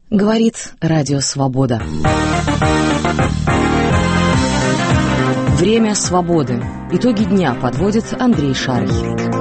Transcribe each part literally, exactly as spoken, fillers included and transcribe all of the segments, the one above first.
Говорит Радио Свобода. Время свободы. Итоги дня подводит Андрей Шарый.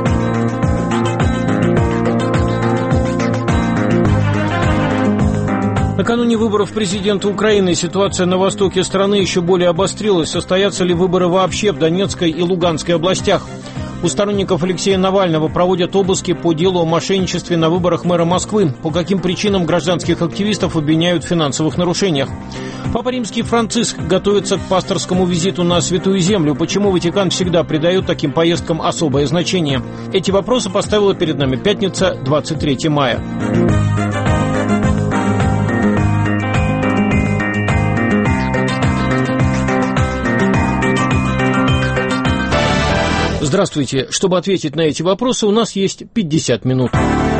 Накануне выборов президента Украины ситуация на востоке страны еще более обострилась. Состоятся ли выборы вообще в Донецкой и Луганской областях? У сторонников Алексея Навального проводят обыски по делу о мошенничестве на выборах мэра Москвы. По каким причинам гражданских активистов обвиняют в финансовых нарушениях? Папа Римский Франциск готовится к пасторскому визиту на Святую Землю. Почему Ватикан всегда придает таким поездкам особое значение? Эти вопросы поставила перед нами пятница, двадцать третьего мая. Здравствуйте. Чтобы ответить на эти вопросы, у нас есть пятьдесят минут.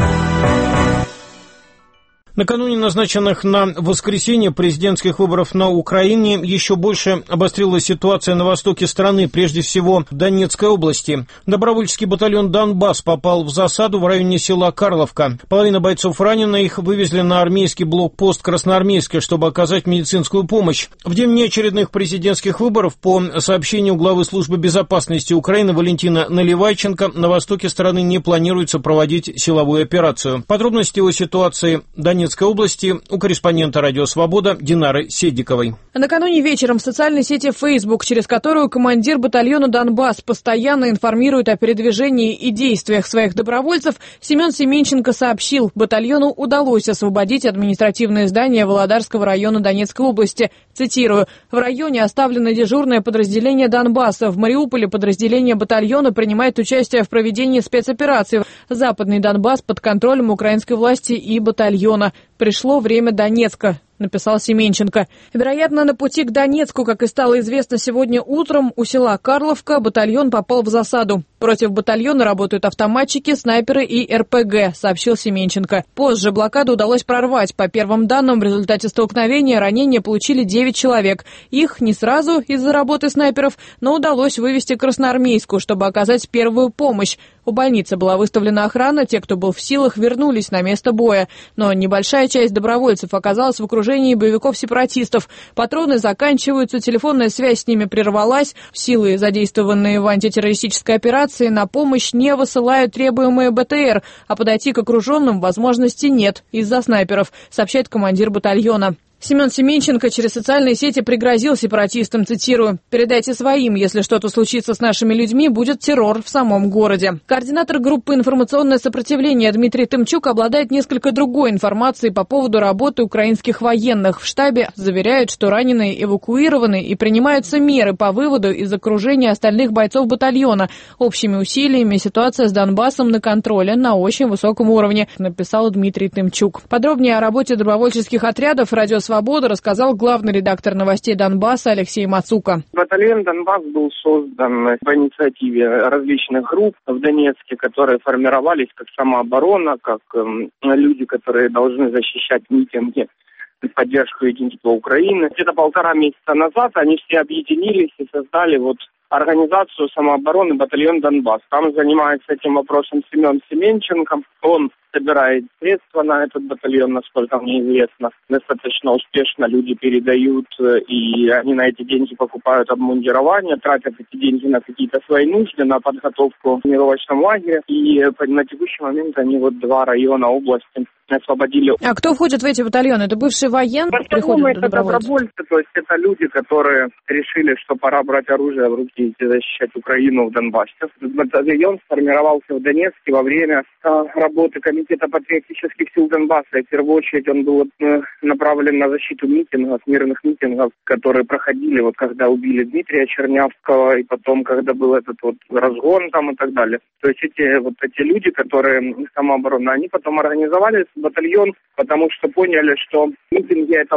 Накануне назначенных на воскресенье президентских выборов на Украине еще больше обострилась ситуация на востоке страны, прежде всего в Донецкой области. Добровольческий батальон «Донбасс» попал в засаду в районе села Карловка. Половина бойцов ранена, их вывезли на армейский блокпост Красноармейское, чтобы оказать медицинскую помощь. В день неочередных президентских выборов, по сообщению главы службы безопасности Украины Валентина Наливайченко, на востоке страны не планируется проводить силовую операцию. Подробности о ситуации Донецкой области у корреспондента «Радио Свобода» Динары Седиковой. Накануне вечером в социальной сети Facebook, через которую командир батальона «Донбасс» постоянно информирует о передвижении и действиях своих добровольцев, Семен Семенченко сообщил, батальону удалось освободить административное здание Володарского района Донецкой области. Цитирую: «В районе оставлено дежурное подразделение «Донбасса». В Мариуполе подразделение батальона принимает участие в проведении спецоперации. Западный Донбасс под контролем украинской власти и батальона. Пришло время Донецка», — написал Семенченко. Вероятно, на пути к Донецку, как и стало известно сегодня утром, у села Карловка батальон попал в засаду. Против батальона работают автоматчики, снайперы и эр пэ гэ, сообщил Семенченко. Позже блокаду удалось прорвать. По первым данным, в результате столкновения ранения получили девять человек. Их не сразу из-за работы снайперов, но удалось вывести к Красноармейску, чтобы оказать первую помощь. У больницы была выставлена охрана, те, кто был в силах, вернулись на место боя. Но небольшая часть добровольцев оказалась в окружении боевиков-сепаратистов. Патроны заканчиваются, телефонная связь с ними прервалась. Силы, задействованные в антитеррористической операции, на помощь не высылают требуемые бэ тэ эр, а подойти к окруженным возможности нет из-за снайперов, сообщает командир батальона. Семен Семенченко через социальные сети пригрозил сепаратистам, цитирую: «Передайте своим, если что-то случится с нашими людьми, будет террор в самом городе». Координатор группы «Информационное сопротивление» Дмитрий Тымчук обладает несколько другой информацией по поводу работы украинских военных. В штабе заверяют, что раненые эвакуированы и принимаются меры по выводу из окружения остальных бойцов батальона. Общими усилиями ситуация с Донбассом на контроле на очень высоком уровне, написал Дмитрий Тымчук. Подробнее о работе добровольческих отрядов «Радио Свобода» рассказал главный редактор новостей Донбасса Алексей Мацука. Батальон «Донбасс» был создан по инициативе различных групп в Донецке, которые формировались как самооборона, как э, люди, которые должны защищать митинги в поддержку единства Украины. Где-то полтора месяца назад они все объединились и создали вот организацию самообороны «Батальон Донбасс». Там занимается этим вопросом Семен Семенченко. Он собирает средства на этот батальон, насколько мне известно. Достаточно успешно люди передают, и они на эти деньги покупают обмундирование, тратят эти деньги на какие-то свои нужды, на подготовку в тренировочном лагере. И на текущий момент они вот два района области освободили. А кто входит в эти батальоны? Это бывшие военные? В основном это добровольцы, то есть это люди, которые решили, что пора брать оружие в руки и защищать Украину в Донбассе. Батальон сформировался в Донецке во время а, работы Комитета патриотических сил Донбасса. И в первую очередь он был э, направлен на защиту митингов, мирных митингов, которые проходили, вот когда убили Дмитрия Чернявского, и потом, когда был этот вот разгон там и так далее. То есть эти вот эти люди, которые самооборона, они потом организовали батальон, потому что поняли, что митинги это уже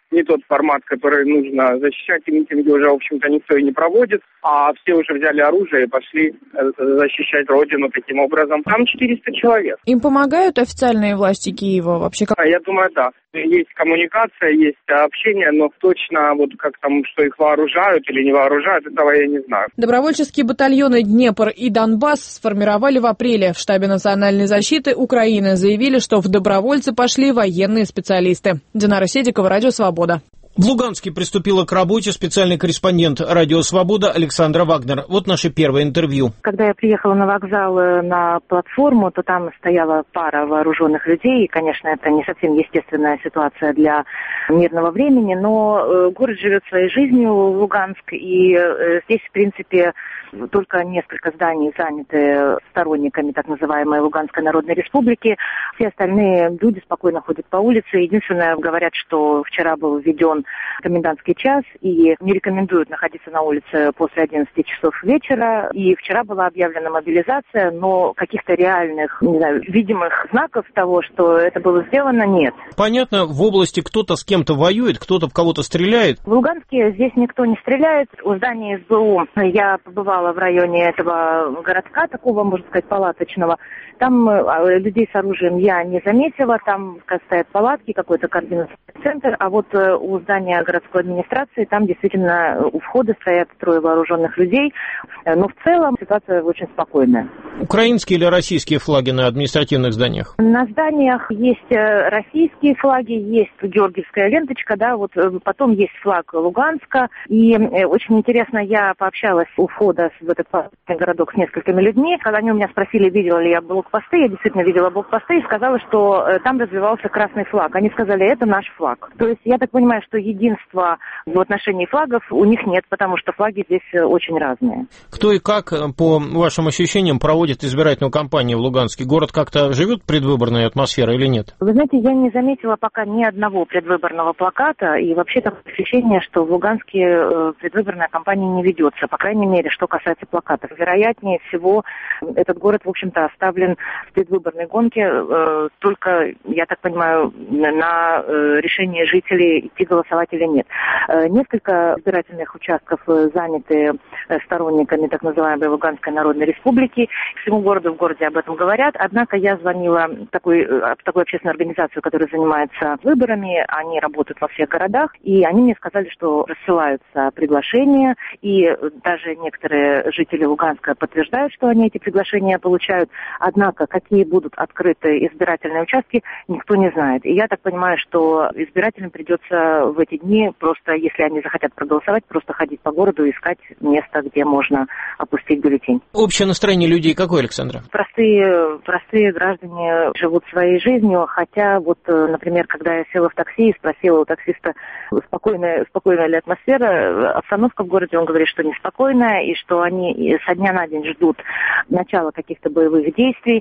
не тот формат, который нужно защищать, и митинги уже, в общем-то, никто и не проводит, а все уже взяли оружие и пошли защищать родину таким образом. Там четыреста человек. Им помогают официальные власти Киева вообще? Я думаю, да. Есть коммуникация, есть общение, но точно вот как там, что их вооружают или не вооружают, этого я не знаю. Добровольческие батальоны «Днепр» и «Донбасс» сформировали в апреле. В штабе национальной защиты Украины заявили, что в добровольцы пошли военные специалисты. Динара Седикова, Радио Свобода. В Луганске приступила к работе специальный корреспондент «Радио Свобода» Александра Вагнер. Вот наше первое интервью. Когда я приехала на вокзал на платформу, то там стояла пара вооруженных людей. И, конечно, это не совсем естественная ситуация для мирного времени, но город живет своей жизнью, Луганск, и здесь, в принципе, только несколько зданий заняты сторонниками так называемой Луганской Народной Республики. Все остальные люди спокойно ходят по улице. Единственное, говорят, что вчера был введен комендантский час и не рекомендуют находиться на улице после одиннадцати часов вечера. И вчера была объявлена мобилизация, но каких-то реальных, не знаю, видимых знаков того, что это было сделано, нет. Понятно, в области кто-то с кем-то воюет, кто-то в кого-то стреляет. В Луганске здесь никто не стреляет. У здания СБУ я побывала в районе этого городка, такого, можно сказать, палаточного. Там людей с оружием я не заметила, там стоят палатки, какой-то координационный центр, а вот у здания городской администрации там действительно у входа стоят трое вооруженных людей, но в целом ситуация очень спокойная. Украинские или российские флаги на административных зданиях? На зданиях есть российские флаги, есть георгиевская ленточка, да, вот потом есть флаг Луганска, и очень интересно, я пообщалась у входа в этот городок с несколькими людьми, когда они у меня спросили, видела ли я блокпосты, я действительно видела блокпосты и сказала, что там развивался красный флаг. Они сказали, это наш флаг. То есть я так понимаю, что единства в отношении флагов у них нет, потому что флаги здесь очень разные. Кто и как, по вашим ощущениям, проводит избирательную кампанию в Луганске? Город как-то живет предвыборной атмосферой или нет? Вы знаете, я не заметила пока ни одного предвыборного плаката, и вообще такое ощущение, что в Луганске предвыборная кампания не ведется, по крайней мере, что касается плакатов. Вероятнее всего, этот город, в общем-то, оставлен в предвыборной гонке только, я так понимаю, на решение жителей, идти голосовать или нет. Несколько избирательных участков заняты сторонниками так называемой Луганской Народной Республики. Всему городу в городе об этом говорят. Однако я звонила в такой, в такую общественную организацию, которая занимается выборами. Они работают во всех городах. И они мне сказали, что рассылаются приглашения. И даже некоторые жители Луганска подтверждают, что они эти приглашения получают. Однако, какие будут открыты избирательные участки, никто не знает. И я так понимаю, что избирателям придется в эти дни просто, если они захотят проголосовать, просто ходить по городу и искать место, где можно опустить бюллетень. Общее настроение людей какое, Александра? Простые, простые граждане живут своей жизнью, хотя вот, например, когда я села в такси и спросила у таксиста, спокойная, спокойная ли атмосфера, обстановка в городе, он говорит, что неспокойная, и что они со дня на день ждут начала каких-то боевых действий.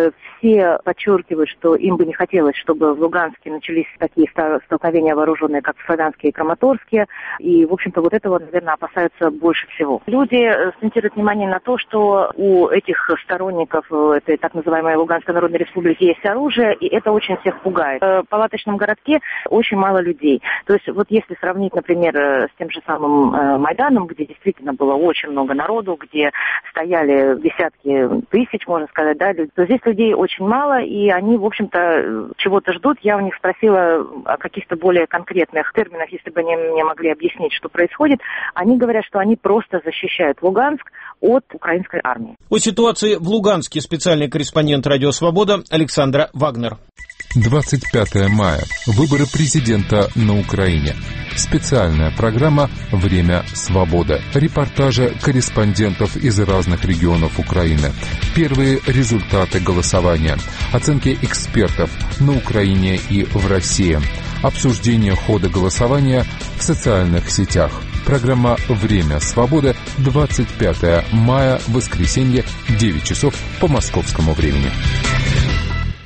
Все подчеркивают, что им бы не хотелось, чтобы в Луганске начались такие столкновения вооруженные, как в Славянске и Краматорске, и, в общем-то, вот этого, наверное, опасаются больше всего. Люди акцентируют внимание на то, что у этих сторонников этой так называемой Луганской Народной Республики есть оружие, и это очень всех пугает. В палаточном городке очень мало людей. То есть вот если сравнить, например, с тем же самым Майданом, где действительно было очень много народу, где стояли десятки тысяч, можно сказать, да, то здесь людей очень мало, и они, в общем-то, чего-то ждут. Я у них спросила о каких-то более конкретных терминах, если бы они мне могли объяснить, что происходит. Они говорят, что они просто защищают Луганск от украинской армии. О ситуации в Луганске специальный корреспондент «Радио Свобода» Александра Вагнер. двадцать пятое мая. Выборы президента на Украине. Специальная программа «Время свободы». Репортажи корреспондентов из разных регионов Украины. Первые результаты голосования. Оценки экспертов на Украине и в России. Обсуждение хода голосования в социальных сетях. Программа «Время свободы» двадцать пятое мая, воскресенье, девять часов по московскому времени.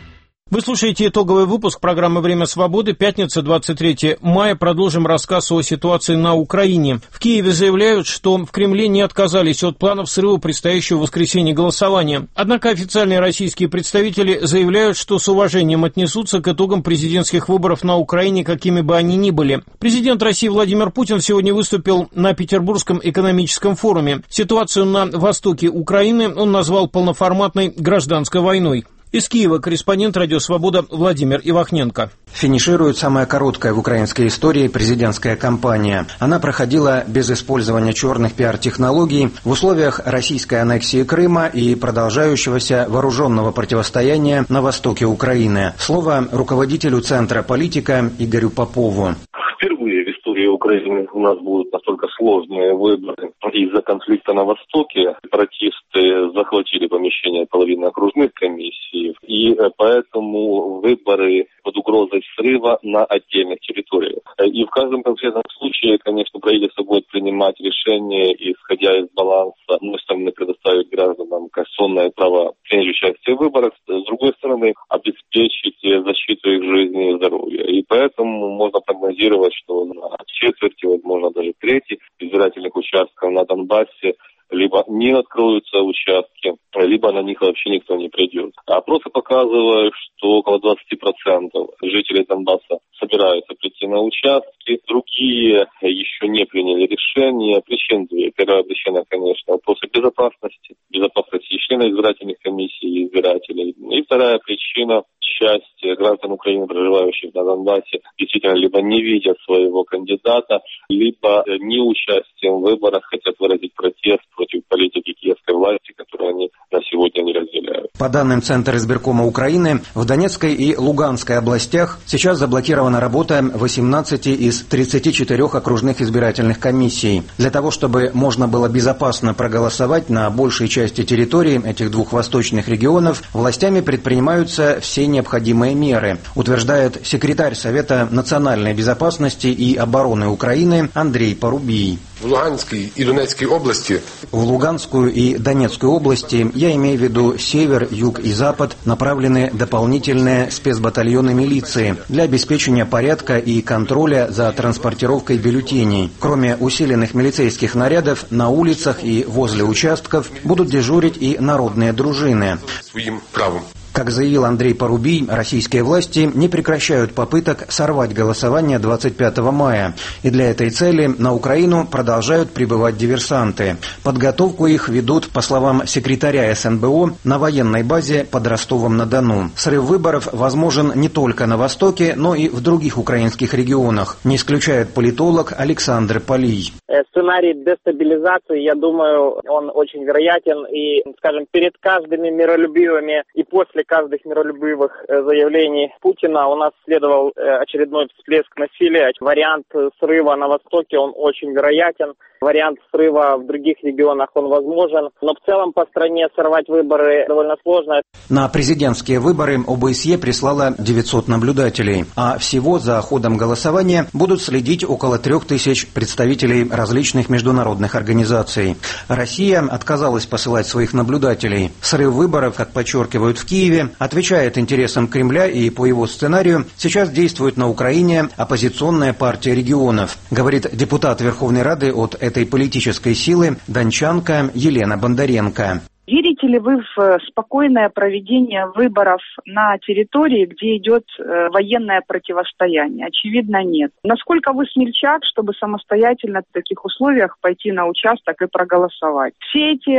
Вы слушаете итоговый выпуск программы «Время свободы», пятница, двадцать третьего мая. Продолжим рассказ о ситуации на Украине. В Киеве заявляют, что в Кремле не отказались от планов срыва предстоящего в воскресенье голосования. Однако официальные российские представители заявляют, что с уважением отнесутся к итогам президентских выборов на Украине, какими бы они ни были. Президент России Владимир Путин сегодня выступил на Петербургском экономическом форуме. Ситуацию на востоке Украины он назвал полноформатной гражданской войной. Из Киева корреспондент «Радио Свобода» Владимир Ивахненко. Финиширует самая короткая в украинской истории президентская кампания. Она проходила без использования черных пиар-технологий в условиях российской аннексии Крыма и продолжающегося вооруженного противостояния на востоке Украины. Слово руководителю Центра политика Игорю Попову. Впервые в истории Украины у нас будут настолько сложные выборы. Из-за конфликта на Востоке сепаратисты захватили помещение половины окружных комиссий, и поэтому выборы под угрозой срыва на отдельных территориях. И в каждом конкретном случае, конечно, правительство будет принимать решение, исходя из баланса, с одной стороны, предоставить гражданам конституционное право принять участие в выборах, с другой стороны, обеспечить защиту их жизни и здоровья. И поэтому можно прогнозировать, что на четверти, возможно, даже трети избирательных участков на Донбассе либо не откроются участки, либо на них вообще никто не придет. Опросы показывают, что около двадцать процентов жителей Донбасса собираются прийти на участки, другие еще не приняли решение. Причин две. Первая причина, конечно, вопросы безопасности, безопасности членов избирательных комиссий и избирателей. И вторая причина, часть граждан Украины, проживающих на Донбассе, действительно либо не видят своего кандидата, либо не участием в выборах хотят выразить протест против политики киевской власти, которую они на сегодня не разделяют. По данным Центра избиркома Украины, в Донецкой и Луганской областях сейчас заблокирована работа восемнадцати из тридцати четырёх окружных избирательных комиссий. Для того, чтобы можно было безопасно проголосовать на большей части территории этих двух восточных регионов, властями предпринимаются все необходимые меры, утверждает секретарь Совета национальной безопасности и обороны Украины Андрей Порубий. В Луганской и Донецкой области. В Луганскую и Донецкую области, я имею в виду север, юг и запад, направлены дополнительные спецбатальоны милиции для обеспечения порядка и контроля за транспортировкой бюллетеней. Кроме усиленных милицейских нарядов, на улицах и возле участков будут дежурить и народные дружины. Своим правом. Как заявил Андрей Порубий, российские власти не прекращают попыток сорвать голосование двадцать пятого мая. И для этой цели на Украину продолжают прибывать диверсанты. Подготовку их ведут, по словам секретаря эс эн бэ о, на военной базе под Ростовом-на-Дону. Срыв выборов возможен не только на Востоке, но и в других украинских регионах, не исключает политолог Александр Полий. Сценарий дестабилизации, я думаю, он очень вероятен. И, скажем, перед каждыми миролюбивыми и после каждых миролюбивых заявлений Путина у нас следовал очередной всплеск насилия. Вариант срыва на Востоке, он очень вероятен. Вариант срыва в других регионах, он возможен. Но в целом по стране сорвать выборы довольно сложно. На президентские выборы о бэ эс е прислало девятьсот наблюдателей. А всего за ходом голосования будут следить около трех тысяч представителей различных международных организаций. Россия отказалась посылать своих наблюдателей. Срыв выборов, как подчеркивают в Киеве, отвечает интересам Кремля, и по его сценарию сейчас действует на Украине оппозиционная партия регионов, говорит депутат Верховной Рады от этой политической силы дончанка Елена Бондаренко. Верите ли вы в спокойное проведение выборов на территории, где идет э, военное противостояние? Очевидно, нет. Насколько вы смельчак, чтобы самостоятельно в таких условиях пойти на участок и проголосовать? Все эти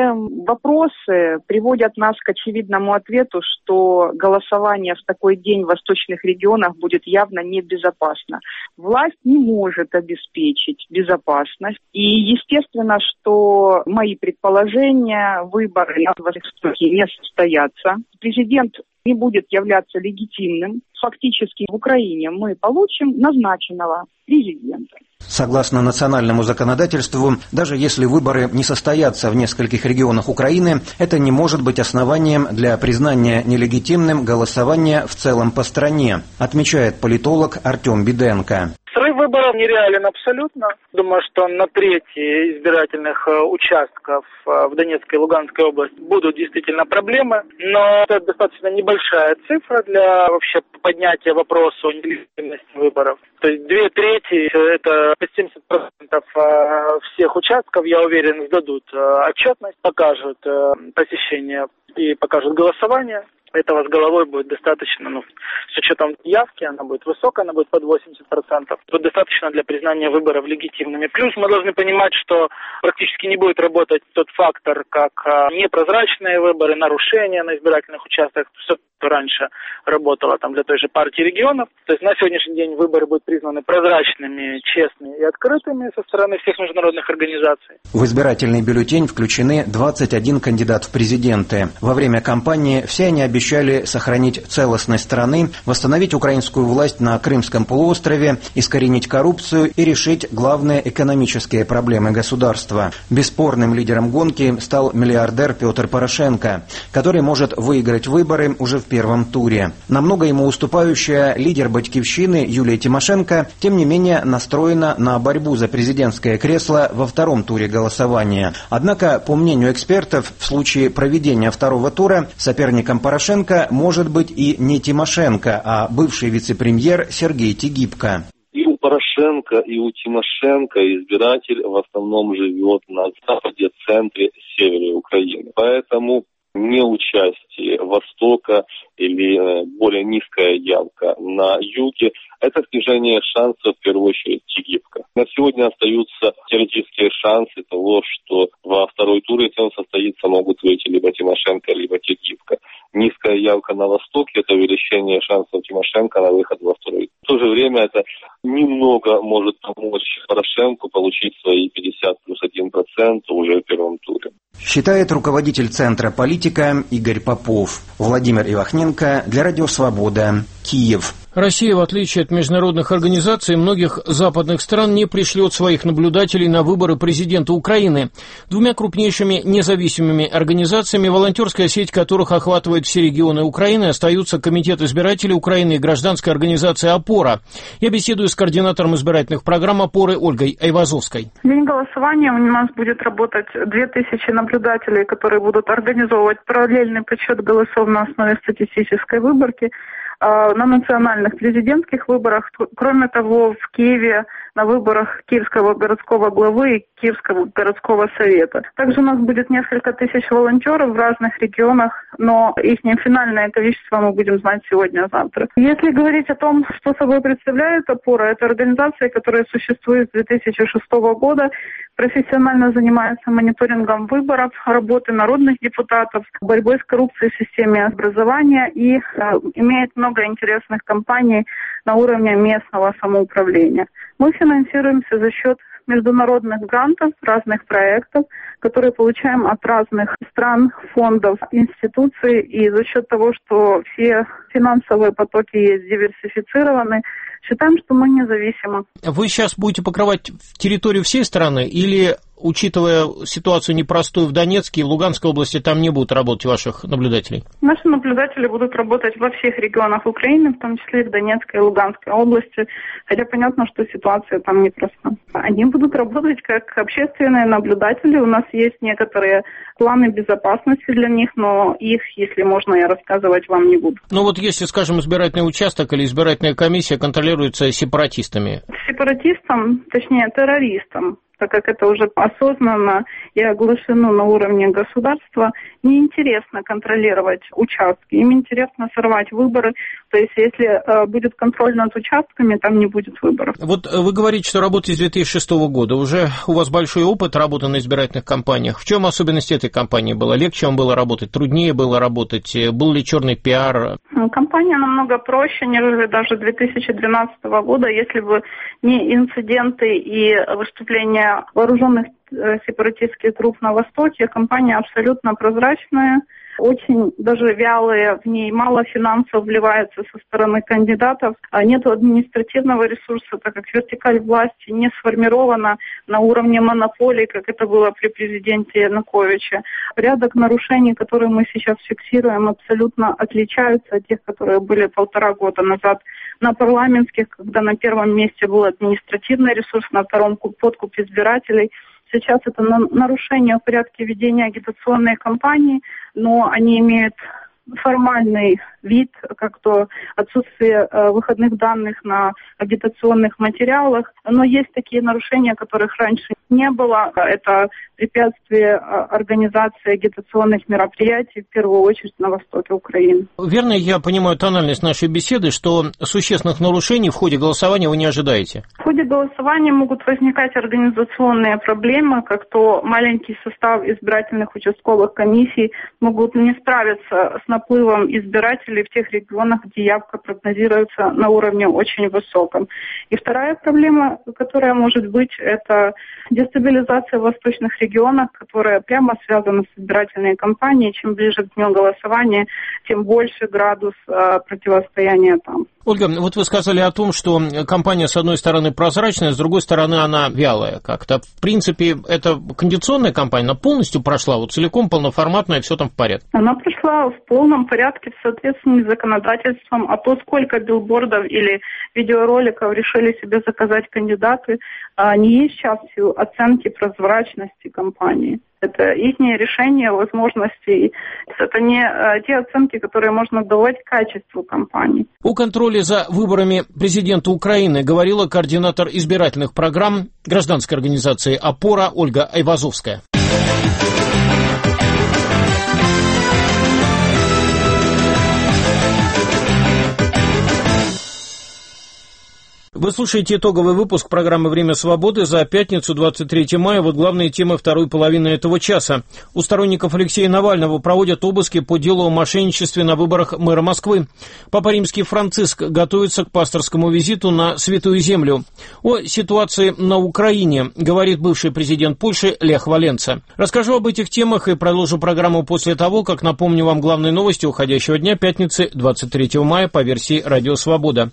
вопросы приводят нас к очевидному ответу, что голосование в такой день в восточных регионах будет явно небезопасно. Власть не может обеспечить безопасность. И естественно, что мои предположения, выборы на Востоке не состоятся. Президент не будет являться легитимным. Фактически в Украине мы получим назначенного президента. Согласно национальному законодательству, даже если выборы не состоятся в нескольких регионах Украины, это не может быть основанием для признания нелегитимным голосования в целом по стране, отмечает политолог Артем Беденко. Срыв выборов нереален абсолютно. Думаю, что на трети избирательных участков в Донецкой и Луганской области будут действительно проблемы, но это достаточно небольшая цифра для вообще поднятия вопроса о нелегитимности выборов. То есть две трети, это семьдесят процентов всех участков, я уверен, сдадут отчетность, покажут посещение и покажут голосование. Этого с головой будет достаточно, ну, с учетом явки, она будет высокая, она будет под восемьдесят процентов. Будет достаточно для признания выборов легитимными. Плюс мы должны понимать, что практически не будет работать тот фактор, как а, непрозрачные выборы, нарушения на избирательных участках, все, что раньше работало там для той же партии регионов. То есть на сегодняшний день выборы будут признаны прозрачными, честными и открытыми со стороны всех международных организаций. В избирательный бюллетень включены двадцать один кандидат в президенты. Во время кампании все они обещали обещали сохранить целостность страны, восстановить украинскую власть на Крымском полуострове, искоренить коррупцию и решить главные экономические проблемы государства. Бесспорным лидером гонки стал миллиардер Петр Порошенко, который может выиграть выборы уже в первом туре. Намного ему уступающая лидер Батькивщины Юлия Тимошенко, тем не менее, настроена на борьбу за президентское кресло во втором туре голосования. Однако, по мнению экспертов, в случае проведения второго тура соперником Порошенко может быть и не Тимошенко, а бывший вице-премьер Сергей Тигибко. И у Порошенко, и у Тимошенко избиратель в основном живет на западе, центре, севере Украины. Поэтому неучастие Востока или более низкая явка на юге – это снижение шансов, в первую очередь, Тигибко. На сегодня остаются теоретические шансы того, что во второй тур, если он состоится, могут выйти либо Тимошенко, либо Тигибко. Низкая явка на Востоке – это увеличение шансов Тимошенко на выход во второй. В то же время это немного может помочь Порошенку получить свои пятьдесят плюс один процент уже в первом туре. Считает руководитель Центра политика Игорь Попов. Владимир Ивахненко для Радио Свобода, Киев. Россия, в отличие от международных организаций многих западных стран, не пришлет своих наблюдателей на выборы президента Украины. Двумя крупнейшими независимыми организациями, волонтерская сеть которых охватывает все регионы Украины, остаются Комитет избирателей Украины и гражданская организация «Опора». Я беседую с координатором избирательных программ «Опоры» Ольгой Айвазовской. В день голосования у нас будет работать две тысячи наблюдателей, которые будут организовывать параллельный подсчет голосов на основе статистической выборки на национальных президентских выборах. Кроме того, в Киеве на выборах Киевского городского главы и Киевского городского совета. Также у нас будет несколько тысяч волонтеров в разных регионах, но их финальное количество мы будем знать сегодня-завтра. Если говорить о том, что собой представляет «Опора», это организация, которая существует с две тысячи шестого года, профессионально занимается мониторингом выборов, работы народных депутатов, борьбой с коррупцией в системе образования и э, имеет много интересных кампаний на уровне местного самоуправления. Мы финансируемся за счет международных грантов, разных проектов, которые получаем от разных стран, фондов, институций. И за счет того, что все финансовые потоки есть диверсифицированы, считаем, что мы независимы. Вы сейчас будете покрывать территорию всей страны или, учитывая ситуацию непростую в Донецке и Луганской области, там не будут работать ваших наблюдателей? Наши наблюдатели будут работать во всех регионах Украины, в том числе и в Донецкой и Луганской области, хотя понятно, что ситуация там непроста. Они будут работать как общественные наблюдатели. У нас есть некоторые планы безопасности для них, но их, если можно, я рассказывать вам не буду. Ну вот если, скажем, избирательный участок или избирательная комиссия контролируется сепаратистами? Сепаратистам, точнее террористам, так как это уже осознанно и оглашено на уровне государства, неинтересно контролировать участки. Им интересно сорвать выборы. То есть, если э, будет контроль над участками, там не будет выборов. Вот вы говорите, что работаете с две тысячи шестого года. Уже у вас большой опыт работы на избирательных кампаниях. В чем особенность этой кампании была? Легче вам было работать? Труднее было работать? Был ли черный пиар? Кампания намного проще, нежели даже две тысячи двенадцатого года. Если бы не инциденты и выступления вооруженных сепаратистских групп на Востоке, кампания абсолютно прозрачная, очень даже вялые, в ней мало финансов вливается со стороны кандидатов, нет административного ресурса, так как вертикаль власти не сформирована на уровне монополии, как это было при президенте Януковиче. Порядок нарушений, которые мы сейчас фиксируем, абсолютно отличаются от тех, которые были полтора года назад на парламентских, когда на первом месте был административный ресурс, на втором подкуп избирателей. Сейчас это нарушение в порядке ведения агитационной кампании, но они имеют формальный вид, как то отсутствие э, выходных данных на агитационных материалах. Но есть такие нарушения, которых раньше не было. Это препятствие э, организации агитационных мероприятий, в первую очередь на востоке Украины. Верно я понимаю тональность нашей беседы, что существенных нарушений в ходе голосования вы не ожидаете? В ходе голосования могут возникать организационные проблемы, как то маленький состав избирательных участковых комиссий могут не справиться с наплывом избирателей в тех регионах, где явка прогнозируется на уровне очень высоком. И вторая проблема, которая может быть, это дестабилизация в восточных регионах, которая прямо связана с избирательной кампанией. Чем ближе к дню голосования, тем больше градус э, противостояния там. Ольга, вот вы сказали о том, что кампания, с одной стороны, прозрачная, с другой стороны, она вялая как-то. В принципе, это кондиционная кампания, она полностью прошла, вот целиком, полноформатная, все там в порядке? Она прошла в полном порядке, в соответствии с законодательством. А то, сколько билбордов или видеороликов решили себе заказать кандидаты, не есть частью оценки прозрачности кампании. Это их решение, возможности. Это не а, те оценки, которые можно давать качеству кампании. О контроле за выборами президента Украины говорила координатор избирательных программ гражданской организации «Опора» Ольга Айвазовская. Вы слушаете итоговый выпуск программы «Время свободы» за пятницу, двадцать третьего мая. Вот главные темы второй половины этого часа. У сторонников Алексея Навального проводят обыски по делу о мошенничестве на выборах мэра Москвы. Папа Римский Франциск готовится к пасторскому визиту на Святую Землю. О ситуации на Украине говорит бывший президент Польши Лех Валенса. Расскажу об этих темах и продолжу программу после того, как напомню вам главные новости уходящего дня, пятницы, двадцать третьего мая, по версии «Радио Свобода».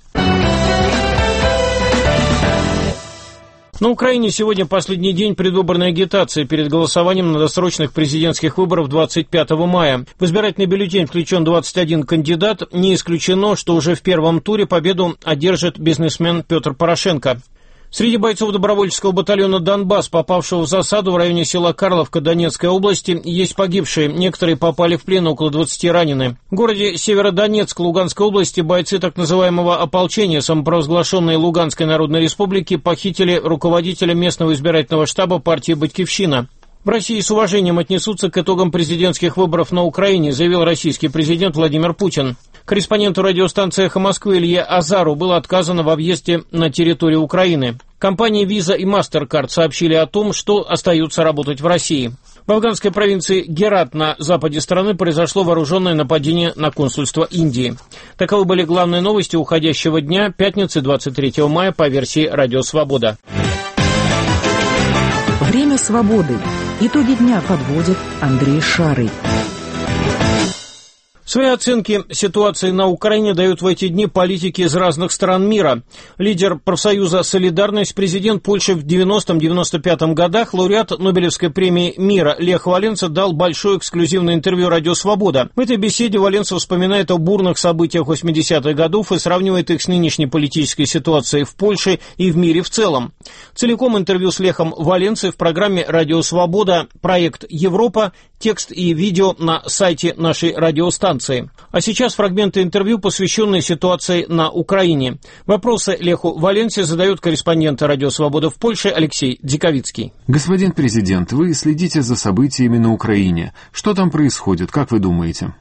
На Украине сегодня последний день предвыборной агитации перед голосованием на досрочных президентских выборах двадцать пятого мая. В избирательный бюллетень включен двадцать один кандидат. Не исключено, что уже в первом туре победу одержит бизнесмен Петр Порошенко. Среди бойцов добровольческого батальона «Донбасс», попавшего в засаду в районе села Карловка Донецкой области, есть погибшие. Некоторые попали в плен, около двадцати ранены. В городе Северодонецк Луганской области бойцы так называемого ополчения самопровозглашенной Луганской Народной Республики похитили руководителя местного избирательного штаба партии «Батькивщина». В России с уважением отнесутся к итогам президентских выборов на Украине, заявил российский президент Владимир Путин. Корреспонденту радиостанции «Эхо Москвы» Илье Азару было отказано во въезде на территорию Украины. Компании Visa и MasterCard сообщили о том, что остаются работать в России. В афганской провинции Герат на западе страны произошло вооруженное нападение на консульство Индии. Таковы были главные новости уходящего дня, пятницы, двадцать третьего мая, по версии «Радио Свобода». Время свободы. Итоги дня подводит Андрей Шарый. Свои оценки ситуации на Украине дают в эти дни политики из разных стран мира. Лидер профсоюза «Солидарность», президент Польши в девяностом — девяносто пятом годах, лауреат Нобелевской премии мира Лех Валенса дал большое эксклюзивное интервью «Радио Свобода». В этой беседе Валенса вспоминает о бурных событиях восьмидесятых годов и сравнивает их с нынешней политической ситуацией в Польше и в мире в целом. Целиком интервью с Лехом Валенсой в программе «Радио Свобода», проект «Европа», текст и видео на сайте нашей радиостанции. А сейчас фрагменты интервью, посвященные ситуации на Украине. Вопросы Леху Валенсе задает корреспондент «Радио Свобода» в Польше Алексей Дзиковицкий. Господин президент, вы следите за событиями на Украине. Что там происходит, как вы думаете?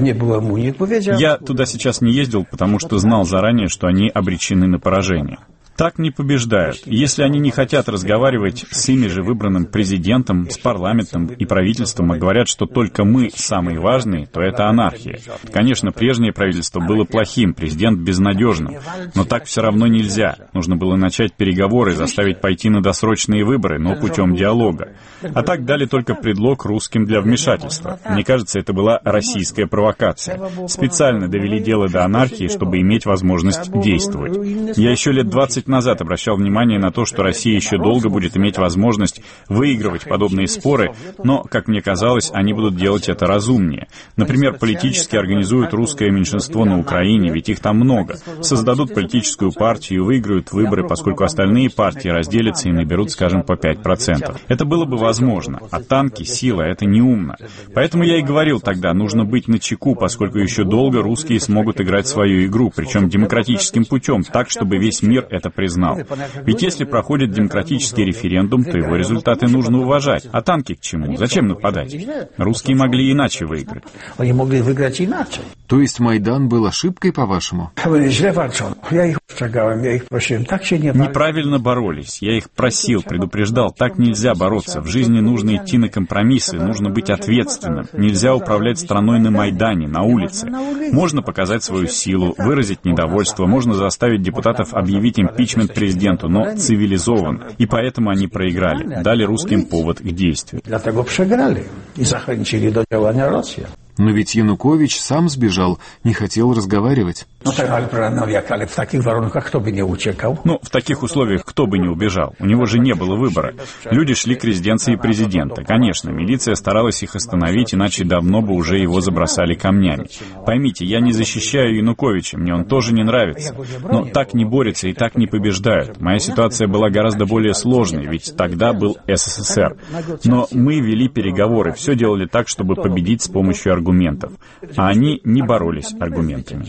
Я туда сейчас не ездил, потому что знал заранее, что они обречены на поражение. Так не побеждают. Если они не хотят разговаривать с ими же выбранным президентом, с парламентом и правительством, а говорят, что только мы самые важные, то это анархия. Конечно, прежнее правительство было плохим, президент безнадежным, но так все равно нельзя. Нужно было начать переговоры, заставить пойти на досрочные выборы, но путем диалога. А так дали только предлог русским для вмешательства. Мне кажется, это была российская провокация. Специально довели дело до анархии, чтобы иметь возможность действовать. Я еще лет двадцать назад обращал внимание на то, что Россия еще долго будет иметь возможность выигрывать подобные споры, но, как мне казалось, они будут делать это разумнее. Например, политически организуют русское меньшинство на Украине, ведь их там много. Создадут политическую партию и выиграют выборы, поскольку остальные партии разделятся и наберут, скажем, по пять процентов. Это было бы возможно. А танки, сила — это неумно. Поэтому я и говорил тогда, нужно быть начеку, поскольку еще долго русские смогут играть свою игру, причем демократическим путем, так, чтобы весь мир это признал. Ведь если проходит демократический референдум, то его результаты нужно уважать. А танки к чему? Зачем нападать? Русские могли иначе выиграть. Они могли выиграть иначе. То есть Майдан был ошибкой, по-вашему? Я их шагал, я их просил. Так же не Неправильно боролись. Я их просил, предупреждал. Так нельзя бороться. В жизни нужно идти на компромиссы, нужно быть ответственным. Нельзя управлять страной на Майдане, на улице. Можно показать свою силу, выразить недовольство, можно заставить депутатов объявить импичмент президенту, но цивилизованно. И поэтому они проиграли, дали русским повод к действию. Dlatego przegrali i zachęcili do działania Rosję. Но ведь Янукович сам сбежал, не хотел разговаривать. Ну, ale w takich warunkach kto by nie uciekał? Ну, в таких условиях кто бы не убежал. У него же не было выбора. Люди шли к резиденции президента. Конечно, милиция старалась их остановить, иначе давно бы уже его забросали камнями. Поймите, я не защищаю Януковича, мне он тоже не нравится. Но так не борются и так не побеждают. Моя ситуация была гораздо более сложной, ведь тогда был СССР. Но мы вели переговоры, все делали так, чтобы победить с помощью аргументов. аргументов, а они не боролись аргументами.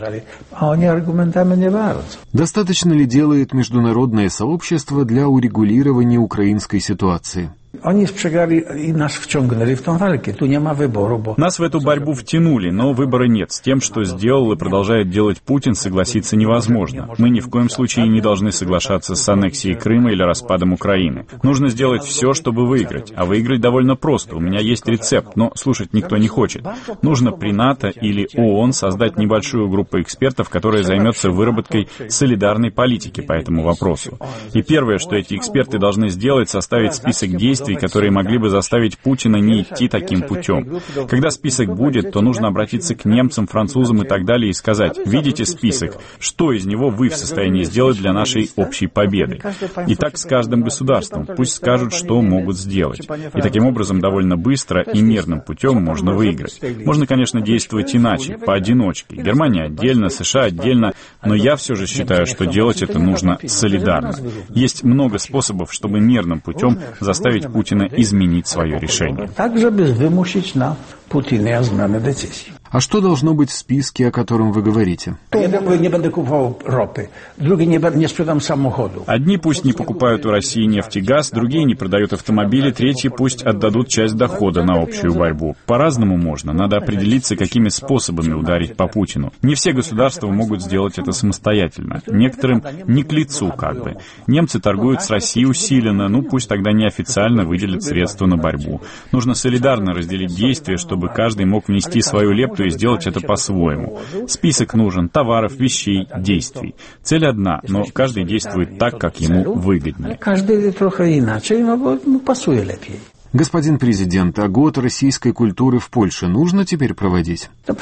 Достаточно ли делает международное сообщество для урегулирования украинской ситуации? Они спрягали и нас втягнули в ту валку. Тут нема выбора. Бо... Нас в эту борьбу втянули, но выбора нет. С тем, что сделал и продолжает делать Путин, согласиться невозможно. Мы ни в коем случае не должны соглашаться с аннексией Крыма или распадом Украины. Нужно сделать все, чтобы выиграть. А выиграть довольно просто. У меня есть рецепт, но слушать никто не хочет. Нужно при НАТО или ООН создать небольшую группу экспертов, которая займется выработкой солидарной политики по этому вопросу. И первое, что эти эксперты должны сделать, составить список действий, которые могли бы заставить Путина не идти таким путем. Когда список будет, то нужно обратиться к немцам, французам и так далее и сказать: видите список, что из него вы в состоянии сделать для нашей общей победы. И так с каждым государством. Пусть скажут, что могут сделать. И таким образом довольно быстро и мирным путем можно выиграть. Можно, конечно, действовать иначе, поодиночке. Германия отдельно, США отдельно, но я все же считаю, что делать это нужно солидарно. Есть много способов, чтобы мирным путем заставить Путина изменить свое решение. Так, чтобы вымусить на Путина измены децизии. А что должно быть в списке, о котором вы говорите? Один не буду купить ропы, другие не, не спредам самоходу. Одни пусть не покупают у России нефть и газ, другие не продают автомобили, третьи пусть отдадут часть дохода на общую борьбу. По-разному можно. Надо определиться, какими способами ударить по Путину. Не все государства могут сделать это самостоятельно. Некоторым не к лицу, как бы. Немцы торгуют с Россией усиленно, ну пусть тогда неофициально выделят средства на борьбу. Нужно солидарно разделить действия, чтобы каждый мог внести свою лепту и сделать это по-своему. Список нужен товаров, вещей, действий. Цель одна, но каждый действует так, как ему выгоднее. Каждый трохи иначе, но пасует лепей. Господин президент, а год российской культуры в Польше нужно теперь проводить? Мы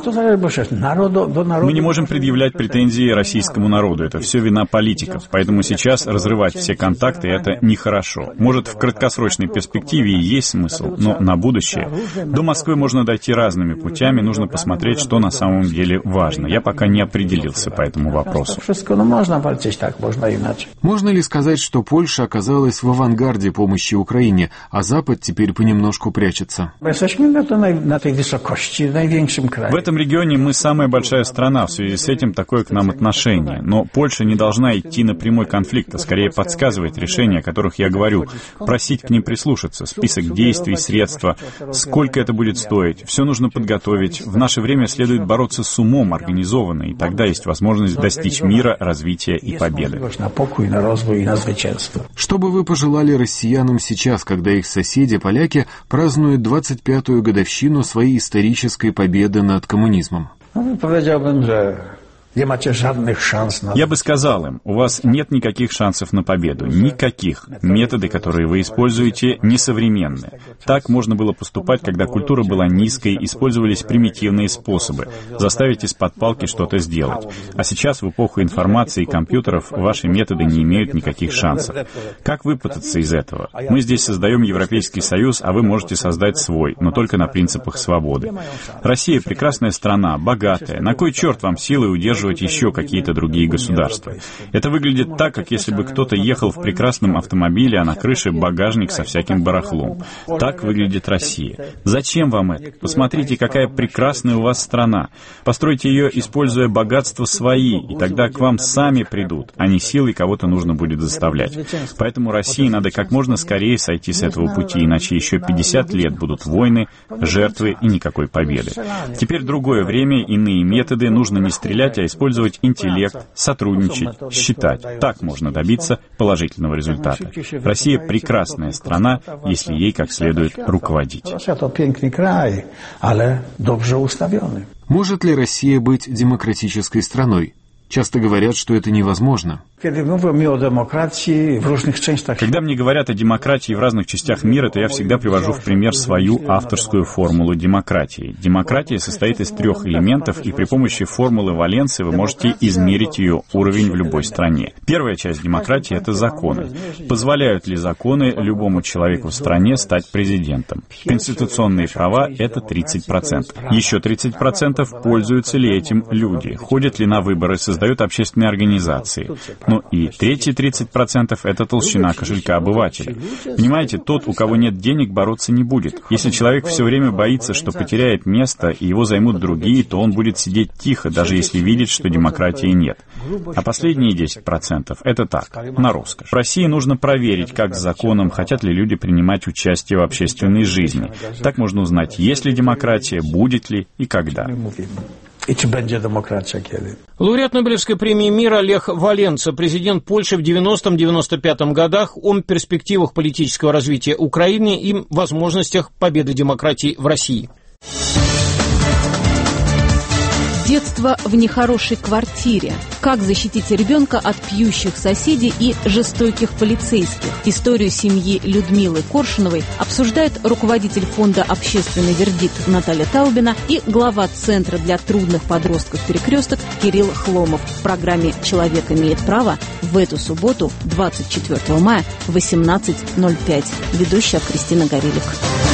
не можем предъявлять претензии российскому народу. Это все вина политиков. Поэтому сейчас разрывать все контакты — это нехорошо. Может, в краткосрочной перспективе и есть смысл, но на будущее. До Москвы можно дойти разными путями. Нужно посмотреть, что на самом деле важно. Я пока не определился по этому вопросу. Можно ли сказать, что Польша оказалась в авангарде помощи Украине, а Запад Запад теперь понемножку прячется. В этом регионе мы самая большая страна, в связи с этим такое к нам отношение. Но Польша не должна идти на прямой конфликт, а скорее подсказывать решения, о которых я говорю, просить к ним прислушаться, список действий, средства, сколько это будет стоить. Все нужно подготовить. В наше время следует бороться с умом организованно, и тогда есть возможность достичь мира, развития и победы. Что бы вы пожелали россиянам сейчас, когда их соседи, поляки, празднуют двадцать пятую годовщину своей исторической победы над коммунизмом? Я бы сказал им, у вас нет никаких шансов на победу, никаких. Методы, которые вы используете, несовременны. Так можно было поступать, когда культура была низкой, использовались примитивные способы, заставить из-под палки что-то сделать. А сейчас, в эпоху информации и компьютеров, ваши методы не имеют никаких шансов. Как выпутаться из этого? Мы здесь создаем Европейский Союз, а вы можете создать свой, но только на принципах свободы. Россия — прекрасная страна, богатая. На кой черт вам силы удерживать еще какие-то другие государства? Это выглядит так, как если бы кто-то ехал в прекрасном автомобиле, а на крыше багажник со всяким барахлом. Так выглядит Россия. Зачем вам это? Посмотрите, какая прекрасная у вас страна. Постройте ее, используя богатства свои, и тогда к вам сами придут, а не силой кого-то нужно будет заставлять. Поэтому России надо как можно скорее сойти с этого пути, иначе еще пятьдесят лет будут войны, жертвы и никакой победы. Теперь другое время, иные методы, нужно не стрелять, а использовать интеллект, сотрудничать, считать. Так можно добиться положительного результата. Россия — прекрасная страна, если ей как следует руководить. Может ли Россия быть демократической страной? Часто говорят, что это невозможно. Когда мне говорят о демократии в разных частях мира, то я всегда привожу в пример свою авторскую формулу демократии. Демократия состоит из трех элементов, и при помощи формулы Валенции вы можете измерить ее уровень в любой стране. Первая часть демократии — это законы. Позволяют ли законы любому человеку в стране стать президентом? Конституционные права — это тридцать процентов. Еще тридцать процентов — пользуются ли этим люди, ходят ли на выборы, создают общественные организации. Ну и третьи тридцать процентов — это толщина кошелька обывателя. Понимаете, тот, у кого нет денег, бороться не будет. Если человек все время боится, что потеряет место и его займут другие, то он будет сидеть тихо, даже если видит, что демократии нет. А последние десять процентов — это так, на роскошь. В России нужно проверить, как с законом, хотят ли люди принимать участие в общественной жизни. Так можно узнать, есть ли демократия, будет ли и когда. Лауреат Нобелевской премии мира Лех Валенса, президент Польши в девяностом — девяносто пятом годах, о перспективах политического развития Украины и возможностях победы демократии в России. Детство в нехорошей квартире. Как защитить ребенка от пьющих соседей и жестоких полицейских? Историю семьи Людмилы Коршуновой обсуждает руководитель фонда «Общественный вердикт» Наталья Таубина и глава Центра для трудных подростков «Перекресток» Кирилл Хломов в программе «Человек имеет право» в эту субботу, двадцать четвёртого мая, восемнадцать ноль пять. Ведущая Кристина Горелик.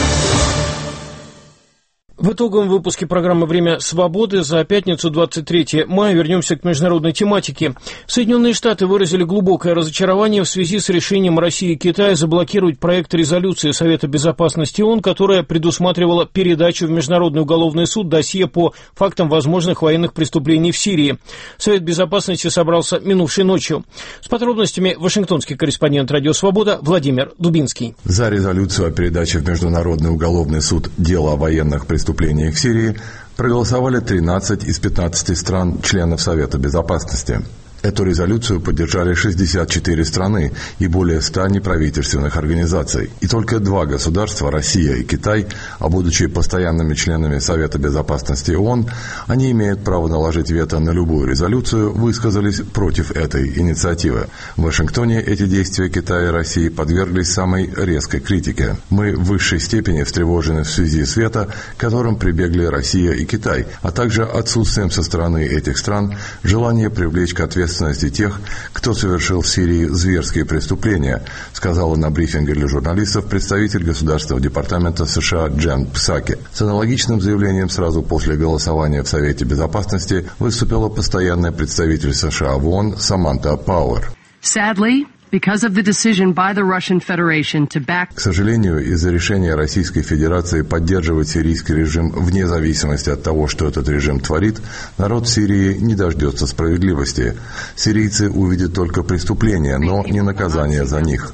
В итоговом выпуске программы «Время свободы» за пятницу, двадцать третьего мая, вернемся к международной тематике. Соединенные Штаты выразили глубокое разочарование в связи с решением России и Китая заблокировать проект резолюции Совета Безопасности ООН, которая предусматривала передачу в Международный уголовный суд досье по фактам возможных военных преступлений в Сирии. Совет Безопасности собрался минувшей ночью. С подробностями вашингтонский корреспондент «Радио Свобода» Владимир Дубинский. За резолюцию о передаче в Международный уголовный суд дела о военных преступлениях в Сирии проголосовали тринадцать из пятнадцати стран членов Совета Безопасности. Эту резолюцию поддержали шестьдесят четыре страны и более ста неправительственных организаций. И только два государства, Россия и Китай, а будучи постоянными членами Совета Безопасности ООН, они имеют право наложить вето на любую резолюцию, высказались против этой инициативы. В Вашингтоне эти действия Китая и России подверглись самой резкой критике. Мы в высшей степени встревожены в связи с вето, к которым прибегли Россия и Китай, а также отсутствием со стороны этих стран желания привлечь к ответственности тех, кто совершил в Сирии зверские преступления, сказала на брифинге для журналистов представитель Государственного департамента США Джен Псаки. С аналогичным заявлением сразу после голосования в Совете Безопасности выступила постоянный представитель США в ООН Саманта Пауэр. К сожалению, из-за решения Российской Федерации поддерживать сирийский режим вне зависимости от того, что этот режим творит, народ Сирии не дождется справедливости. Сирийцы увидят только преступления, но не наказание за них.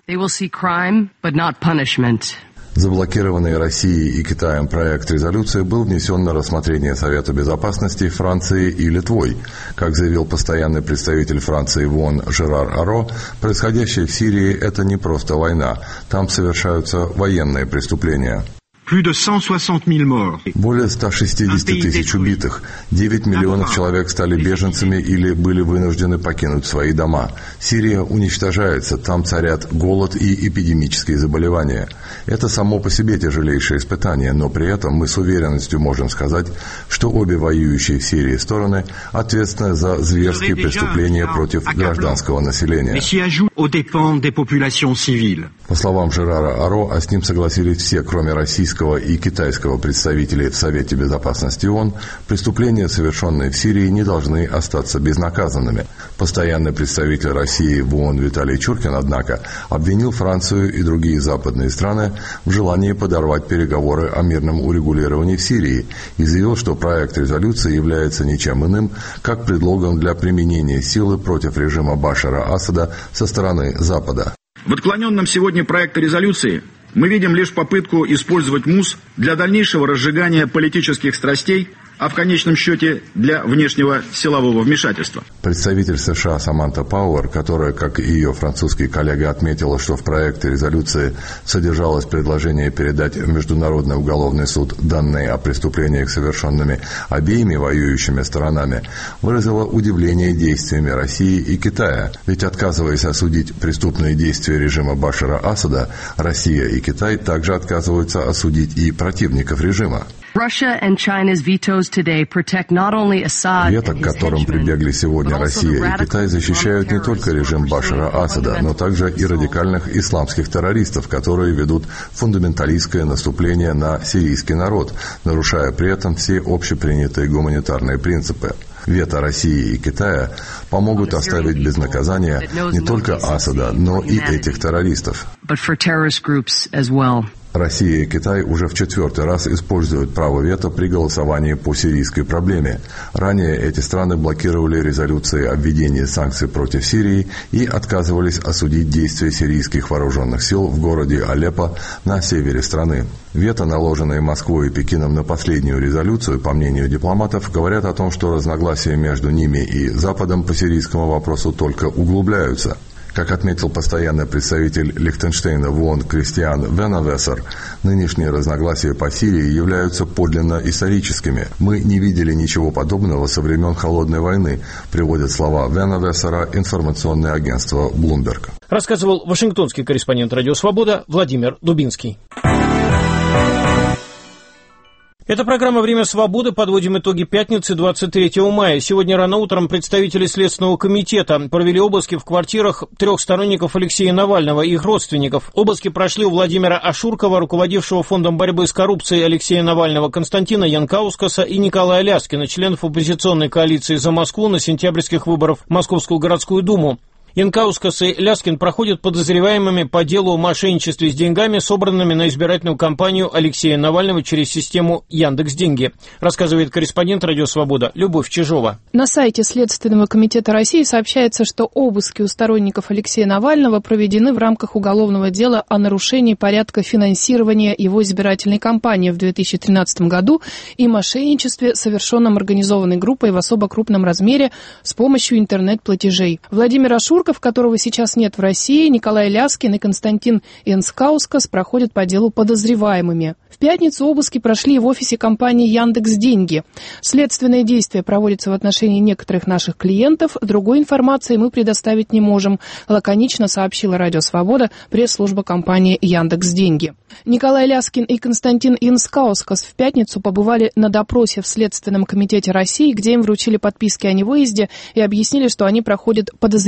Заблокированный Россией и Китаем проект резолюции был внесен на рассмотрение Совета Безопасности Франции и Литвой. Как заявил постоянный представитель Франции в ООН Жерар Аро, происходящее в Сирии – это не просто война, там совершаются военные преступления. Более ста шестидесяти тысяч убитых, девять миллионов человек стали беженцами или были вынуждены покинуть свои дома. Сирия уничтожается, там царят голод и эпидемические заболевания. Это само по себе тяжелейшее испытание, но при этом мы с уверенностью можем сказать, что обе воюющие в Сирии стороны ответственны за зверские преступления против гражданского населения. По словам Жерара Аро, а с ним согласились все, кроме российского и китайского представителей в Совете Безопасности ООН, преступления, совершенные в Сирии, не должны остаться безнаказанными. Постоянный представитель России в ООН Виталий Чуркин, однако, обвинил Францию и другие западные страны в желании подорвать переговоры о мирном урегулировании в Сирии и заявил, что проект резолюции является ничем иным, как предлогом для применения силы против режима Башара Асада со стороны Запада. В отклоненном сегодня проекте резолюции мы видим лишь попытку использовать МУС для дальнейшего разжигания политических страстей, а в конечном счете для внешнего силового вмешательства. Представитель США Саманта Пауэр, которая, как и ее французский коллега, отметила, что в проекте резолюции содержалось предложение передать в Международный уголовный суд данные о преступлениях, совершенными обеими воюющими сторонами, выразила удивление действиями России и Китая. Ведь, отказываясь осудить преступные действия режима Башара Асада, Россия и Китай также отказываются осудить и противников режима. Вето, к которым прибегли сегодня Россия и Китай, защищают не только режим Башара Асада, но также и радикальных исламских террористов, которые ведут фундаменталистское наступление на сирийский народ, нарушая при этом все общепринятые гуманитарные принципы. Вето России и Китая помогут оставить без наказания не только Асада, но и этих террористов. Россия и Китай уже в четвертый раз используют право вето при голосовании по сирийской проблеме. Ранее эти страны блокировали резолюции о введении санкций против Сирии и отказывались осудить действия сирийских вооруженных сил в городе Алеппо на севере страны. Вето, наложенные Москвой и Пекином на последнюю резолюцию, по мнению дипломатов, говорят о том, что разногласия между ними и Западом по сирийскому вопросу только углубляются. Как отметил постоянный представитель Лихтенштейна в ООН Кристиан Венавессер, нынешние разногласия по Сирии являются подлинно историческими. Мы не видели ничего подобного со времен Холодной войны, приводят слова Венавессера информационное агентство Bloomberg. Рассказывал вашингтонский корреспондент «Радио Свобода» Владимир Дубинский. Это программа «Время свободы». Подводим итоги пятницы, двадцать третьего мая. Сегодня рано утром представители Следственного комитета провели обыски в квартирах трех сторонников Алексея Навального и их родственников. Обыски прошли у Владимира Ашуркова, руководившего фондом борьбы с коррупцией Алексея Навального, Константина Янкаускаса и Николая Ляскина, членов оппозиционной коалиции «За Москву» на сентябрьских выборах в Московскую городскую думу. Янкаускас и Ляскин проходят подозреваемыми по делу о мошенничестве с деньгами, собранными на избирательную кампанию Алексея Навального через систему Яндекс.Деньги, рассказывает корреспондент «Радио Свобода» Любовь Чижова. На сайте Следственного комитета России сообщается, что обыски у сторонников Алексея Навального проведены в рамках уголовного дела о нарушении порядка финансирования его избирательной кампании в две тысячи тринадцатом году и мошенничестве, совершенном организованной группой в особо крупном размере с помощью интернет-платежей. Владимир Ашурков, которого сейчас нет в России, Николай Ляскин и Константин Янкаускас проходят по делу подозреваемыми. В пятницу обыски прошли в офисе компании Яндекс.Деньги. Следственные действия проводятся в отношении некоторых наших клиентов. Другой информации мы предоставить не можем, лаконично сообщила «Радио Свобода» пресс-служба компании Яндекс.Деньги. Николай Ляскин и Константин Янкаускас в пятницу побывали на допросе в Следственном комитете России, где им вручили подписки о невыезде и объяснили, что они проходят подозреваемыми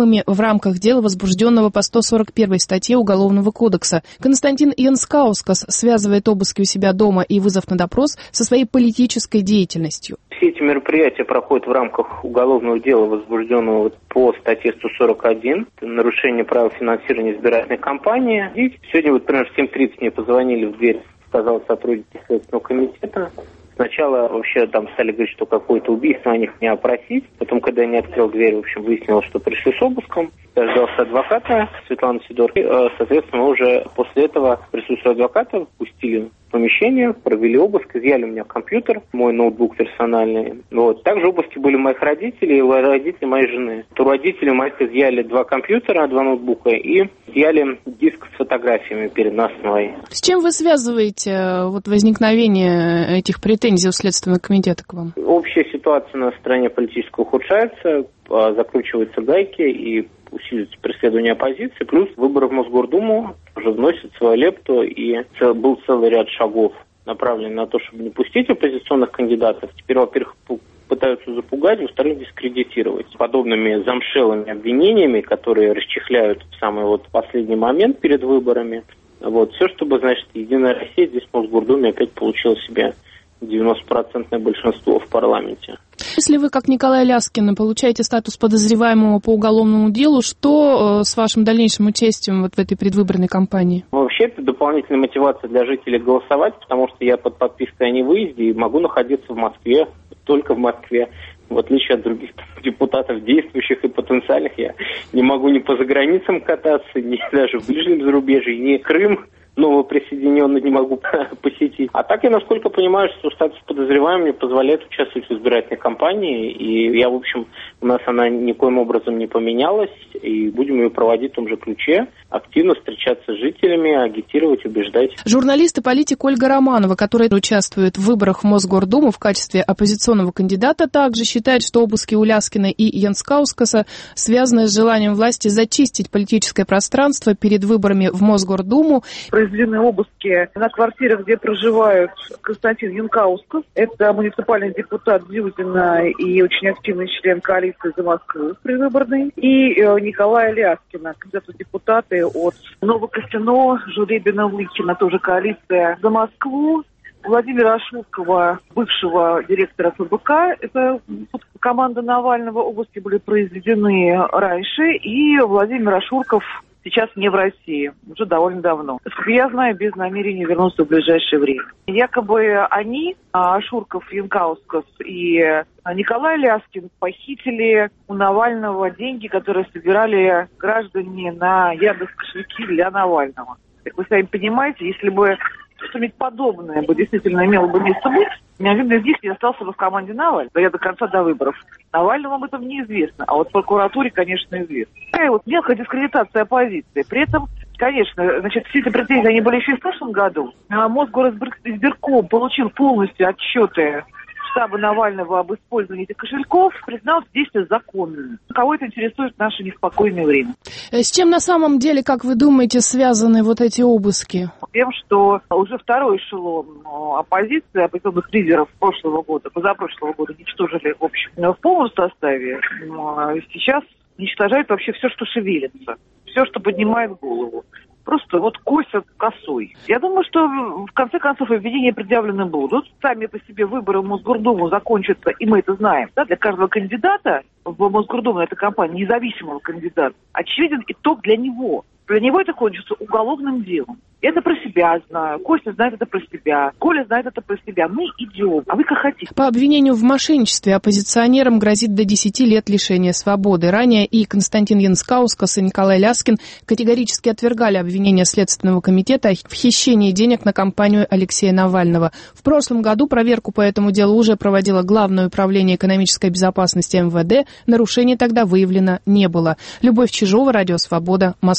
обвиняемыми в рамках дела, возбужденного по сто сорок первой статье Уголовного кодекса. Константин Янскаускас связывает обыски у себя дома и вызов на допрос со своей политической деятельностью. Все эти мероприятия проходят в рамках уголовного дела, возбужденного по статье сто сорок один, нарушение правил финансирования избирательной кампании. И сегодня, вот, примерно в семь тридцать мне позвонили в дверь, сказал сотрудники Следственного комитета. Сначала вообще там стали говорить, что какое-то убийство, на них не опросить. Потом, когда я не открыл дверь, в общем, выяснилось, что пришли с обыском. Дождался адвоката Светланы Сидор. И, соответственно, мы уже после этого в присутствии адвоката пустили в помещение, провели обыск, изъяли у меня компьютер, мой ноутбук персональный. Вот. Также обыски были у моих родителей и у родителей моей жены. У родителей моих изъяли два компьютера, два ноутбука и изъяли диск с фотографиями переносной. С чем вы связываете вот, возникновение этих претензий у Следственного комитета к вам? Общая ситуация на стране политически ухудшается, закручиваются гайки и усиливается преследование оппозиции, плюс выборы в Мосгордуму уже вносят свою лепту, и был целый ряд шагов, направленных на то, чтобы не пустить оппозиционных кандидатов. Теперь, во-первых, пытаются запугать, во-вторых, дискредитировать подобными замшелыми обвинениями, которые расчехляют в самый вот последний момент перед выборами. Вот. Все, чтобы, значит, Единая Россия здесь в Мосгордуме опять получила себе девяностопроцентное большинство в парламенте. Если вы, как Николай Ляскин, получаете статус подозреваемого по уголовному делу, что э, с вашим дальнейшим участием вот в этой предвыборной кампании? Вообще, это дополнительная мотивация для жителей голосовать, потому что я под подпиской о невыезде и могу находиться в Москве, только в Москве. В отличие от других депутатов, действующих и потенциальных, я не могу ни по заграницам кататься, ни даже в ближнем зарубежье, ни Крым новоприсоединенный не могу посетить. А так я, насколько понимаю, что статус подозреваемого мне позволяет участвовать в избирательной кампании. И я, в общем, у нас она никоим образом не поменялась. И будем ее проводить в том же ключе. Активно встречаться с жителями, агитировать, убеждать. Журналист и политик Ольга Романова, которая участвует в выборах в Мосгордуму в качестве оппозиционного кандидата, также считает, что обыски у Ляскина и Янскаускаса связаны с желанием власти зачистить политическое пространство перед выборами в Мосгордуму. Произведены обыски на квартирах, где проживают Константин Янскаускас. Это муниципальный депутат Дзюдина и очень активный член коалиции «За Москву» предвыборной. И Николая Ляскина, кандидат в депутаты от Новокостяно, Журебина, Лыкина, тоже коалиция «За Москву». Владимира Ашуркова, бывшего директора эф бэ ка, это команда Навального, обыски были произведены раньше, и Владимир Ашурков сейчас не в России, уже довольно давно. Насколько я знаю, без намерения вернуться в ближайшее время. Якобы они, Ашурков, Янскаускас и Николай Ляскин, похитили у Навального деньги, которые собирали граждане на Яндекс.Кошельки для Навального. Как вы сами понимаете, если бы что-нибудь подобное бы действительно имело бы место быть, неожиданно из них не остался бы в команде Навального. Я до конца до выборов. Навальному об этом неизвестно, а вот прокуратуре, конечно, известно. И вот мелкая дискредитация оппозиции. При этом, конечно, значит, все эти претензии, они были еще и в прошлом году. Мосгоризбирком получил полностью отчеты штаба Навального об использовании этих кошельков, признал действия законными. Кого это интересует в наше неспокойное время? С чем на самом деле, как вы думаете, связаны вот эти обыски? Тем, что уже второй эшелон оппозиции, оппозиционных лидеров прошлого года, позапрошлого года уничтожили, в общем, в полном составе. Сейчас уничтожают вообще все, что шевелится, все, что поднимает голову. Просто вот косят косой. Я думаю, что в конце концов обвинения предъявлены будут. Сами по себе выборы в Мосгордуму закончатся, и мы это знаем. Да, для каждого кандидата в Мосгордуму, этой кампании, независимого кандидата, очевиден итог для него. Для него это кончится уголовным делом. Я это про себя знаю, Костя знает это про себя, Коля знает это про себя. Мы идем, а вы как хотите. По обвинению в мошенничестве оппозиционерам грозит до десяти лет лишения свободы. Ранее и Константин Янскаускас, и Николай Ляскин категорически отвергали обвинения Следственного комитета в хищении денег на кампанию Алексея Навального. В прошлом году проверку по этому делу уже проводило Главное управление экономической безопасности эм вэ дэ. Нарушений тогда выявлено не было. Любовь Чижова, Радио Свобода, Москва.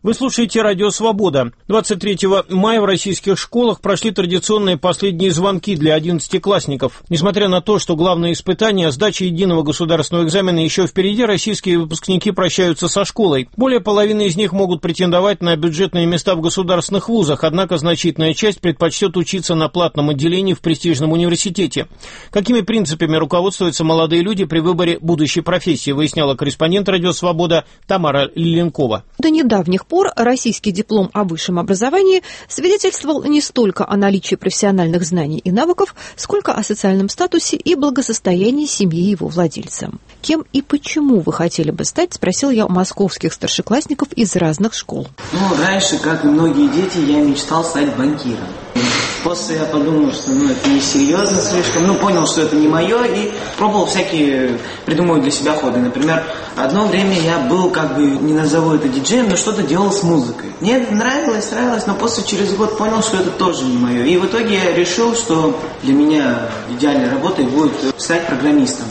Вы слушаете «Радио Свобода». двадцать третьего мая в российских школах прошли традиционные последние звонки для одиннадцатиклассников. Несмотря на то, что главное испытание, сдача единого государственного экзамена еще впереди, российские выпускники прощаются со школой. Более половины из них могут претендовать на бюджетные места в государственных вузах, однако значительная часть предпочтет учиться на платном отделении в престижном университете. Какими принципами руководствуются молодые люди при выборе будущей профессии, выясняла корреспондент «Радио Свобода» Тамара Лиленкова. До недавних пор российский диплом о высшем образовании свидетельствовал не столько о наличии профессиональных знаний и навыков, сколько о социальном статусе и благосостоянии семьи его владельца. Кем и почему вы хотели бы стать, спросил я у московских старшеклассников из разных школ. Ну, раньше, как и многие дети, я мечтал стать банкиром. После я подумал, что ну, это несерьезно слишком, ну, понял, что это не мое, и пробовал всякие, придумывать для себя ходы. Например, одно время я был, как бы, не назову это диджеем, но что-то делал с музыкой. Мне это нравилось, нравилось, но после через год понял, что это тоже не мое. И в итоге я решил, что для меня идеальной работой будет стать программистом.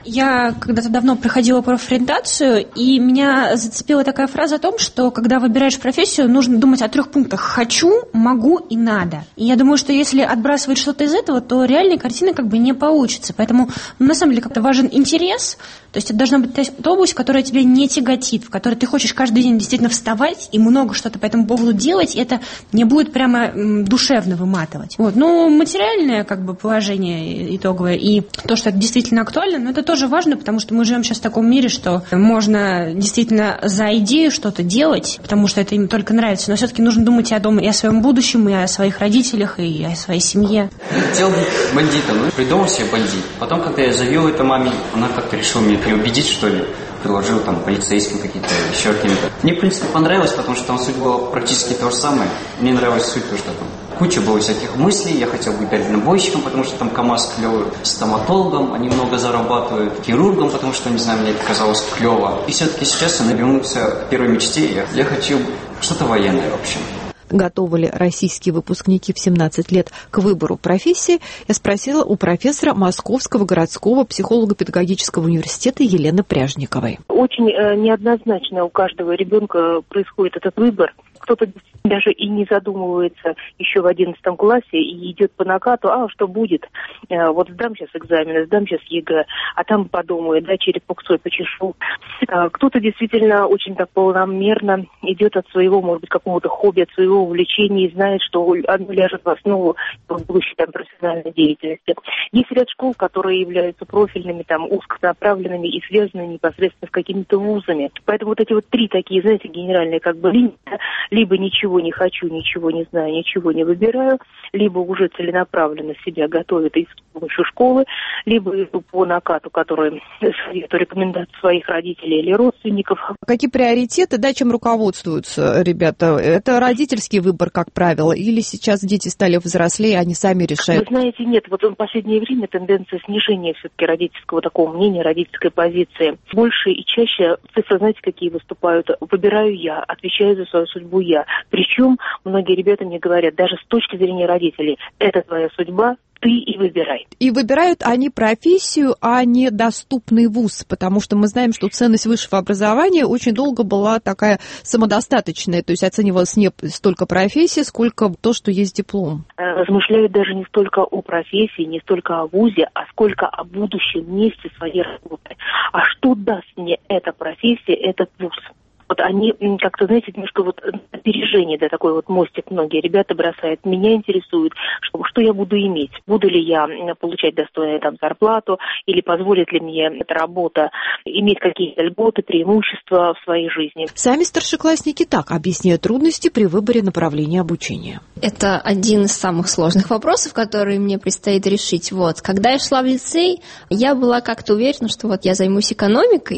Я когда-то давно проходила профориентацию, и меня зацепила такая фраза о том, что когда выбираешь профессию, нужно думать о трех пунктах: хочу, могу и надо. И я думаю, что если отбрасывать что-то из этого, то реальной картины как бы не получится. Поэтому ну, на самом деле как-то важен интерес, то есть это должна быть та область, которая тебя не тяготит, в которой ты хочешь каждый день действительно вставать и много что-то по этому поводу делать, и это не будет прямо м, душевно выматывать. Вот. Ну, материальное как бы положение итоговое и то, что это действительно актуально, но это тоже тоже важно, потому что мы живем сейчас в таком мире, что можно действительно за идею что-то делать, потому что это им только нравится, но все-таки нужно думать и о доме, и о своем будущем, и о своих родителях, и о своей семье. Хотел быть бандитом, ну, придумал себе бандит. Потом, когда я заявил это маме, она как-то решила меня переубедить, что ли. Предложил там полицейским какие-то, еще какими-то. Мне, в принципе, понравилось, потому что там суть была практически то же самое. Мне нравилась суть, то, что там куча было всяких мыслей. Я хотел быть дальнобойщиком, потому что там КамАЗ клевый, стоматологом, они много зарабатывают, хирургом, потому что, не знаю, мне это казалось клево. И все-таки сейчас я вернулся к первой мечте. Я, я хочу что-то военное, в общем. Готовы ли российские выпускники в семнадцать лет к выбору профессии, я спросила у профессора Московского городского психолого-педагогического университета Елены Пряжниковой. Очень э, неоднозначно у каждого ребенка происходит этот выбор. Кто-то даже и не задумывается еще в одиннадцатом классе и идет по накату, а что будет? Э, вот сдам сейчас экзамены, сдам сейчас ЕГЭ, а там подумаю, да, черепок свой почешу. Э, кто-то действительно очень так полномерно идет от своего, может быть, какого-то хобби, от своего увлечения и знает, что оно ляжет в основу будущей там профессиональной деятельности. Есть ряд школ, которые являются профильными, там, узконаправленными и связаны непосредственно с какими-то вузами. Поэтому вот эти вот три такие, знаете, генеральные как бы линии, либо ничего не хочу, ничего не знаю, ничего не выбираю, либо уже целенаправленно себя готовят и с помощью школы, либо по накату, который советую рекомендацию своих родителей или родственников. Какие приоритеты, да, чем руководствуются ребята? Это родительский выбор, как правило, или сейчас дети стали взрослее, они сами решают? Вы знаете, нет, вот в последнее время тенденция снижения все-таки родительского такого мнения, родительской позиции. Больше и чаще цифры, знаете, какие выступают? Выбираю я, отвечаю за свою судьбу я. Причем многие ребята мне говорят, даже с точки зрения родителей, это твоя судьба, ты и выбирай. И выбирают они профессию, а не доступный вуз, потому что мы знаем, что ценность высшего образования очень долго была такая самодостаточная, то есть оценивалась не столько профессия, сколько то, что есть диплом. Размышляют даже не столько о профессии, не столько о вузе, а сколько о будущем месте своей работы. А что даст мне эта профессия, этот вуз? Вот они как-то, знаете, немножко вот опережение, да, такой вот мостик многие ребята бросают. Меня интересует, что, что я буду иметь. Буду ли я получать достойную там зарплату, или позволит ли мне эта работа иметь какие-то льготы, преимущества в своей жизни. Сами старшеклассники так объясняют трудности при выборе направления обучения. Это один из самых сложных вопросов, которые мне предстоит решить. Вот. Когда я шла в лицей, я была как-то уверена, что вот я займусь экономикой,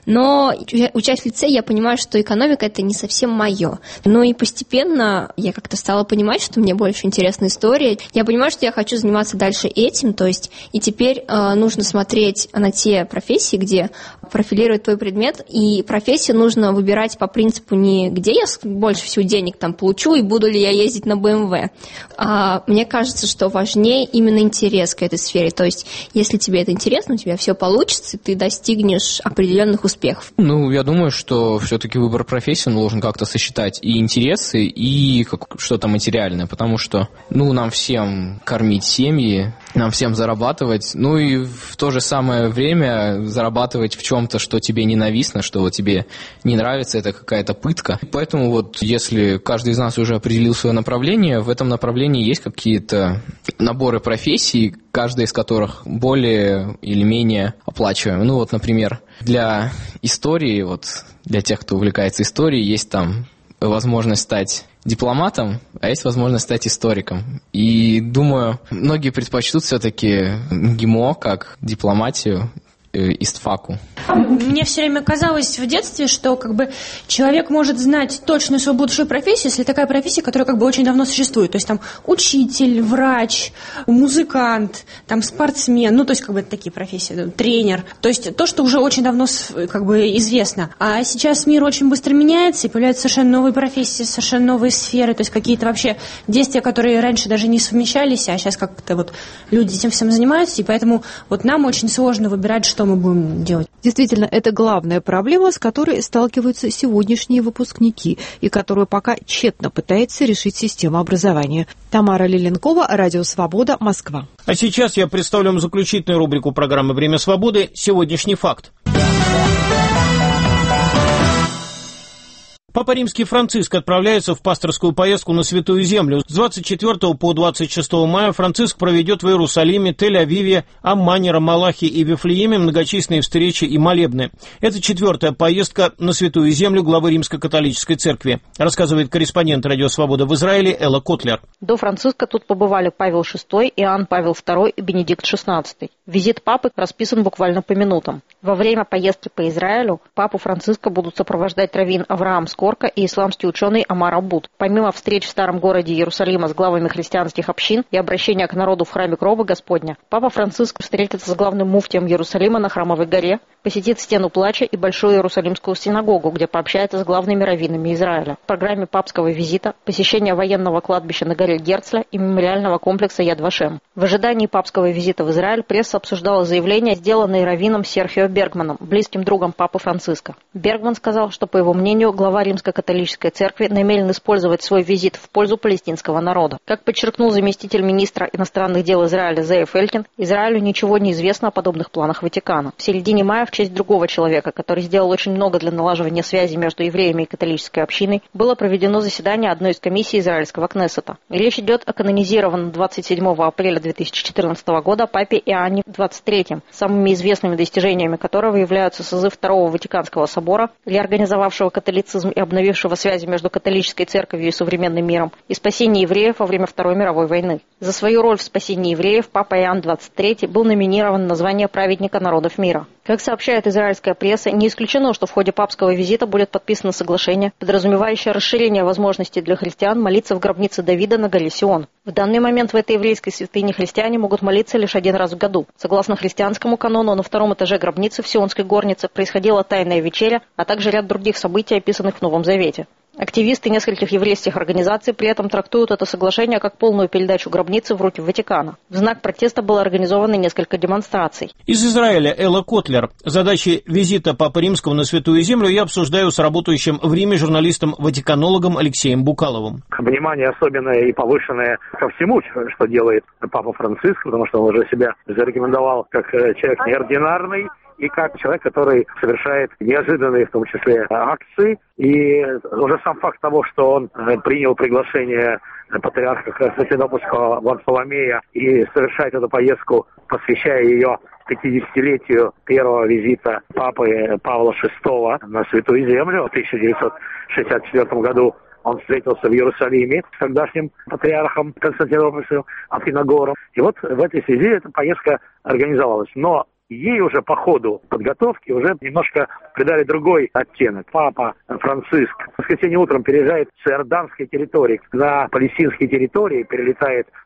но учась в лицее, я понимаю, что экономика – это не совсем мое. Ну и постепенно я как-то стала понимать, что мне больше интересна история. Я понимаю, что я хочу заниматься дальше этим, то есть и теперь э, нужно смотреть на те профессии, где профилирует твой предмет, и профессию нужно выбирать по принципу не где я больше всего денег там получу и буду ли я ездить на бэ эм вэ. А мне кажется, что важнее именно интерес к этой сфере. То есть если тебе это интересно, у тебя все получится, ты достигнешь определенных успехов успехов? Ну, я думаю, что все-таки выбор профессии он должен как-то сочетать и интересы, и как, что-то материальное, потому что, ну, нам всем кормить семьи, нам всем зарабатывать, ну и в то же самое время зарабатывать в чем-то, что тебе ненавистно, что тебе не нравится, это какая-то пытка. Поэтому вот если каждый из нас уже определил свое направление, в этом направлении есть какие-то наборы профессий, каждая из которых более или менее оплачиваема. Ну вот, например, для истории, вот для тех, кто увлекается историей, есть там возможность стать дипломатом, а есть возможность стать историком. И думаю, многие предпочтут все-таки ГИМО как дипломатию, истфаку. Мне все время казалось в детстве, что как бы человек может знать точную свою будущую профессию, если такая профессия, которая как бы очень давно существует. То есть там учитель, врач, музыкант, там спортсмен, ну то есть как бы такие профессии, тренер. То есть то, что уже очень давно как бы известно. А сейчас мир очень быстро меняется, и появляются совершенно новые профессии, совершенно новые сферы, то есть какие-то вообще действия, которые раньше даже не совмещались, а сейчас как-то вот люди этим всем занимаются, и поэтому вот нам очень сложно выбирать, что мы будем делать. Действительно, это главная проблема, с которой сталкиваются сегодняшние выпускники и которую пока тщетно пытается решить система образования. Тамара Лиленкова, Радио Свобода, Москва. А сейчас я представлю вам заключительную рубрику программы «Время свободы» «Сегодняшний факт». Папа Римский Франциск отправляется в пасторскую поездку на Святую Землю. С двадцать четвёртого по двадцать шестого мая Франциск проведет в Иерусалиме, Тель-Авиве, Аммане, Рамаллахе и Вифлееме многочисленные встречи и молебны. Это четвертая поездка на Святую Землю главы Римско-католической церкви, рассказывает корреспондент Радио Свобода в Израиле Элла Котлер. До Франциска тут побывали Павел шестой, Иоанн Павел второй и Бенедикт шестнадцатый. Визит папы расписан буквально по минутам. Во время поездки по Израилю папу Франциска будут сопровождать раввин Авраам Скорка и исламский ученый Амар Абуд. Помимо встреч в старом городе Иерусалима с главами христианских общин и обращения к народу в храме Гроба Господня, папа Франциск встретится с главным муфтием Иерусалима на Храмовой горе, посетит Стену Плача и Большую Иерусалимскую синагогу, где пообщается с главными раввинами Израиля. В программе папского визита посещение военного кладбища на горе Герцля и мемориального комплекса Яд Вашем. В ожидании папского визита в Израиль пресса обсуждала заявления, сделанные раввином Серхио Бергманом, близким другом папы Франциска. Бергман сказал, что, по его мнению, глава Римско-католической церкви намерен использовать свой визит в пользу палестинского народа. Как подчеркнул заместитель министра иностранных дел Израиля Зеев Элькин, Израилю ничего не известно о подобных планах Ватикана. В середине мая в честь другого человека, который сделал очень много для налаживания связи между евреями и католической общиной, было проведено заседание одной из комиссий израильского Кнессета. Речь идет о канонизированном двадцать седьмого апреля две тысячи четырнадцатого года папе Иоанне двадцать третьем, самыми известными достижениями которого являются созыв Второго Ватиканского собора, реорганизовавшего католицизм и обновившего связи между католической церковью и современным миром, и спасение евреев во время Второй мировой войны. За свою роль в спасении евреев папа Иоанн двадцать третий был номинирован на звание праведника народов мира. Как сообщает израильская пресса, не исключено, что в ходе папского визита будет подписано соглашение, подразумевающее расширение возможностей для христиан молиться в гробнице Давида на горе Сион. В данный момент в этой еврейской святыне христиане могут молиться лишь один раз в году. Согласно христианскому канону, на втором этаже гробницы в Сионской горнице происходила тайная вечеря, а также ряд других событий, описанных в Новом Завете. Активисты нескольких еврейских организаций при этом трактуют это соглашение как полную передачу гробницы в руки Ватикана. В знак протеста было организовано несколько демонстраций. Из Израиля Элла Котлер. Задачи визита Папы Римского на Святую Землю я обсуждаю с работающим в Риме журналистом-ватиканологом Алексеем Букаловым. Внимание особенное и повышенное ко всему, что делает Папа Франциск, потому что он уже себя зарекомендовал как человек неординарный и как человек, который совершает неожиданные, в том числе, акции. И уже сам факт того, что он принял приглашение патриарха Константинопольского Варфоломея и совершает эту поездку, посвящая ее пятидесятилетию первого визита папы Павла шестого на Святую Землю в тысяча девятьсот шестьдесят четвёртом году. Он встретился в Иерусалиме с тогдашним патриархом Константинопольским Афиногором. И вот в этой связи эта поездка организовалась. Но ей уже по ходу подготовки уже немножко придали другой оттенок. Папа Франциск в воскресенье утром переезжает с иорданской территории на палестинские территории, перелетает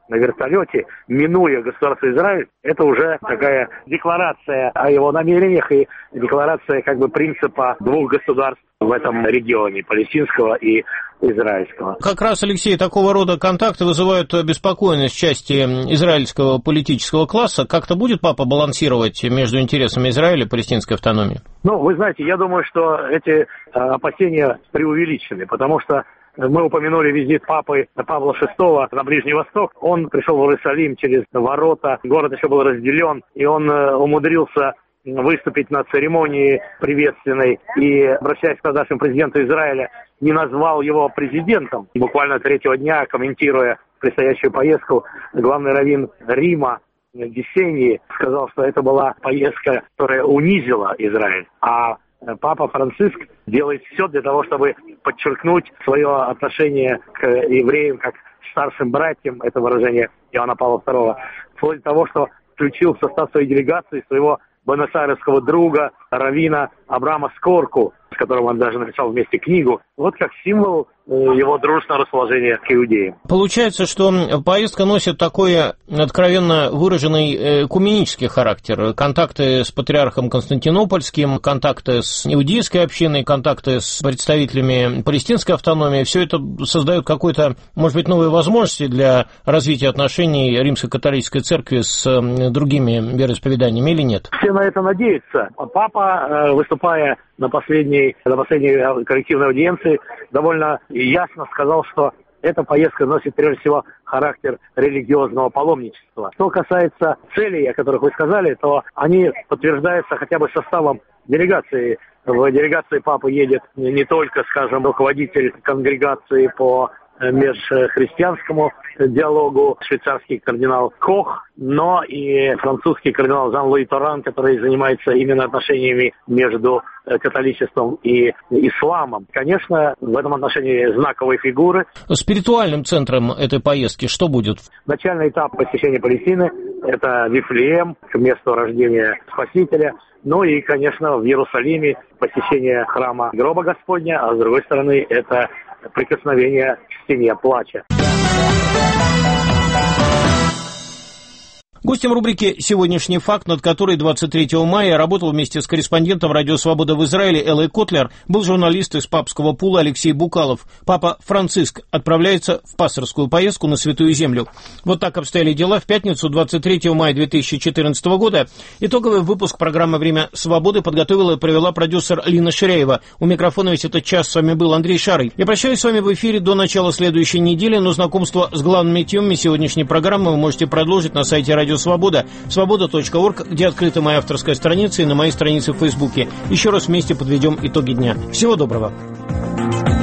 на вертолете, минуя государство Израиль, это уже такая декларация о его намерениях и декларация как бы принципа двух государств в этом регионе, палестинского и израильского. Как раз, Алексей, такого рода контакты вызывают обеспокоенность части израильского политического класса. Как-то будет папа балансировать между интересами Израиля и палестинской автономии? Ну, вы знаете, я думаю, что эти опасения преувеличены, потому что мы упомянули визит папы Павла шестого на Ближний Восток. Он пришел в Иерусалим через ворота, город еще был разделен, и он умудрился выступить на церемонии приветственной и, обращаясь к тогдашнему президенту Израиля, не назвал его президентом. Буквально третьего дня, комментируя предстоящую поездку, главный раввин Рима Десении сказал, что это была поездка, которая унизила Израиль. А папа Франциск делает все для того, чтобы подчеркнуть свое отношение к евреям как старшим братьям, это выражение Иоанна Павла второго, вплоть до того, что включил в состав своей делегации своего буэнос-айресского друга, раввина Абрама Скорку, с которым он даже написал вместе книгу, вот как символ его дружественного расположения к иудеям. Получается, что поездка носит такой откровенно выраженный экуменический характер. Контакты с патриархом Константинопольским, контакты с иудейской общиной, контакты с представителями палестинской автономии. Все это создает какой-то, может быть, новые возможности для развития отношений Римско-католической церкви с другими вероисповеданиями или нет? Все на это надеются. Папа, выступая на последней, на последней коллективной аудиенции, довольно ясно сказал, что эта поездка носит прежде всего характер религиозного паломничества. Что касается целей, о которых вы сказали, то они подтверждаются хотя бы составом делегации. В делегации папы едет не только, скажем, руководитель конгрегации по межхристианскому диалогу, швейцарский кардинал Кох, но и французский кардинал Жан-Луи Торан, который занимается именно отношениями между католичеством и исламом. Конечно, в этом отношении знаковые фигуры. Спиритуальным центром этой поездки что будет? Начальный этап посещения Палестины – это Вифлеем, к месту рождения Спасителя. Ну и, конечно, в Иерусалиме посещение храма Гроба Господня, а с другой стороны, это прикосновение к стене плача. Гостем рубрики «Сегодняшний факт», над которой двадцать третьего мая работал вместе с корреспондентом «Радио Свобода» в Израиле Элой Котлер, был журналист из папского пула Алексей Букалов. Папа Франциск отправляется в пасторскую поездку на Святую Землю. Вот так обстояли дела в пятницу, двадцать третьего мая две тысячи четырнадцатого года. Итоговый выпуск программы «Время свободы» подготовила и провела продюсер Лина Ширяева. У микрофона весь этот час с вами был Андрей Шарый. Я прощаюсь с вами в эфире до начала следующей недели, но знакомство с главными темами сегодняшней программы вы можете продолжить на сайте «Радио Свобода», свобода точка орг, где открыта моя авторская страница, и на моей странице в Фейсбуке. Еще раз вместе подведем итоги дня. Всего доброго.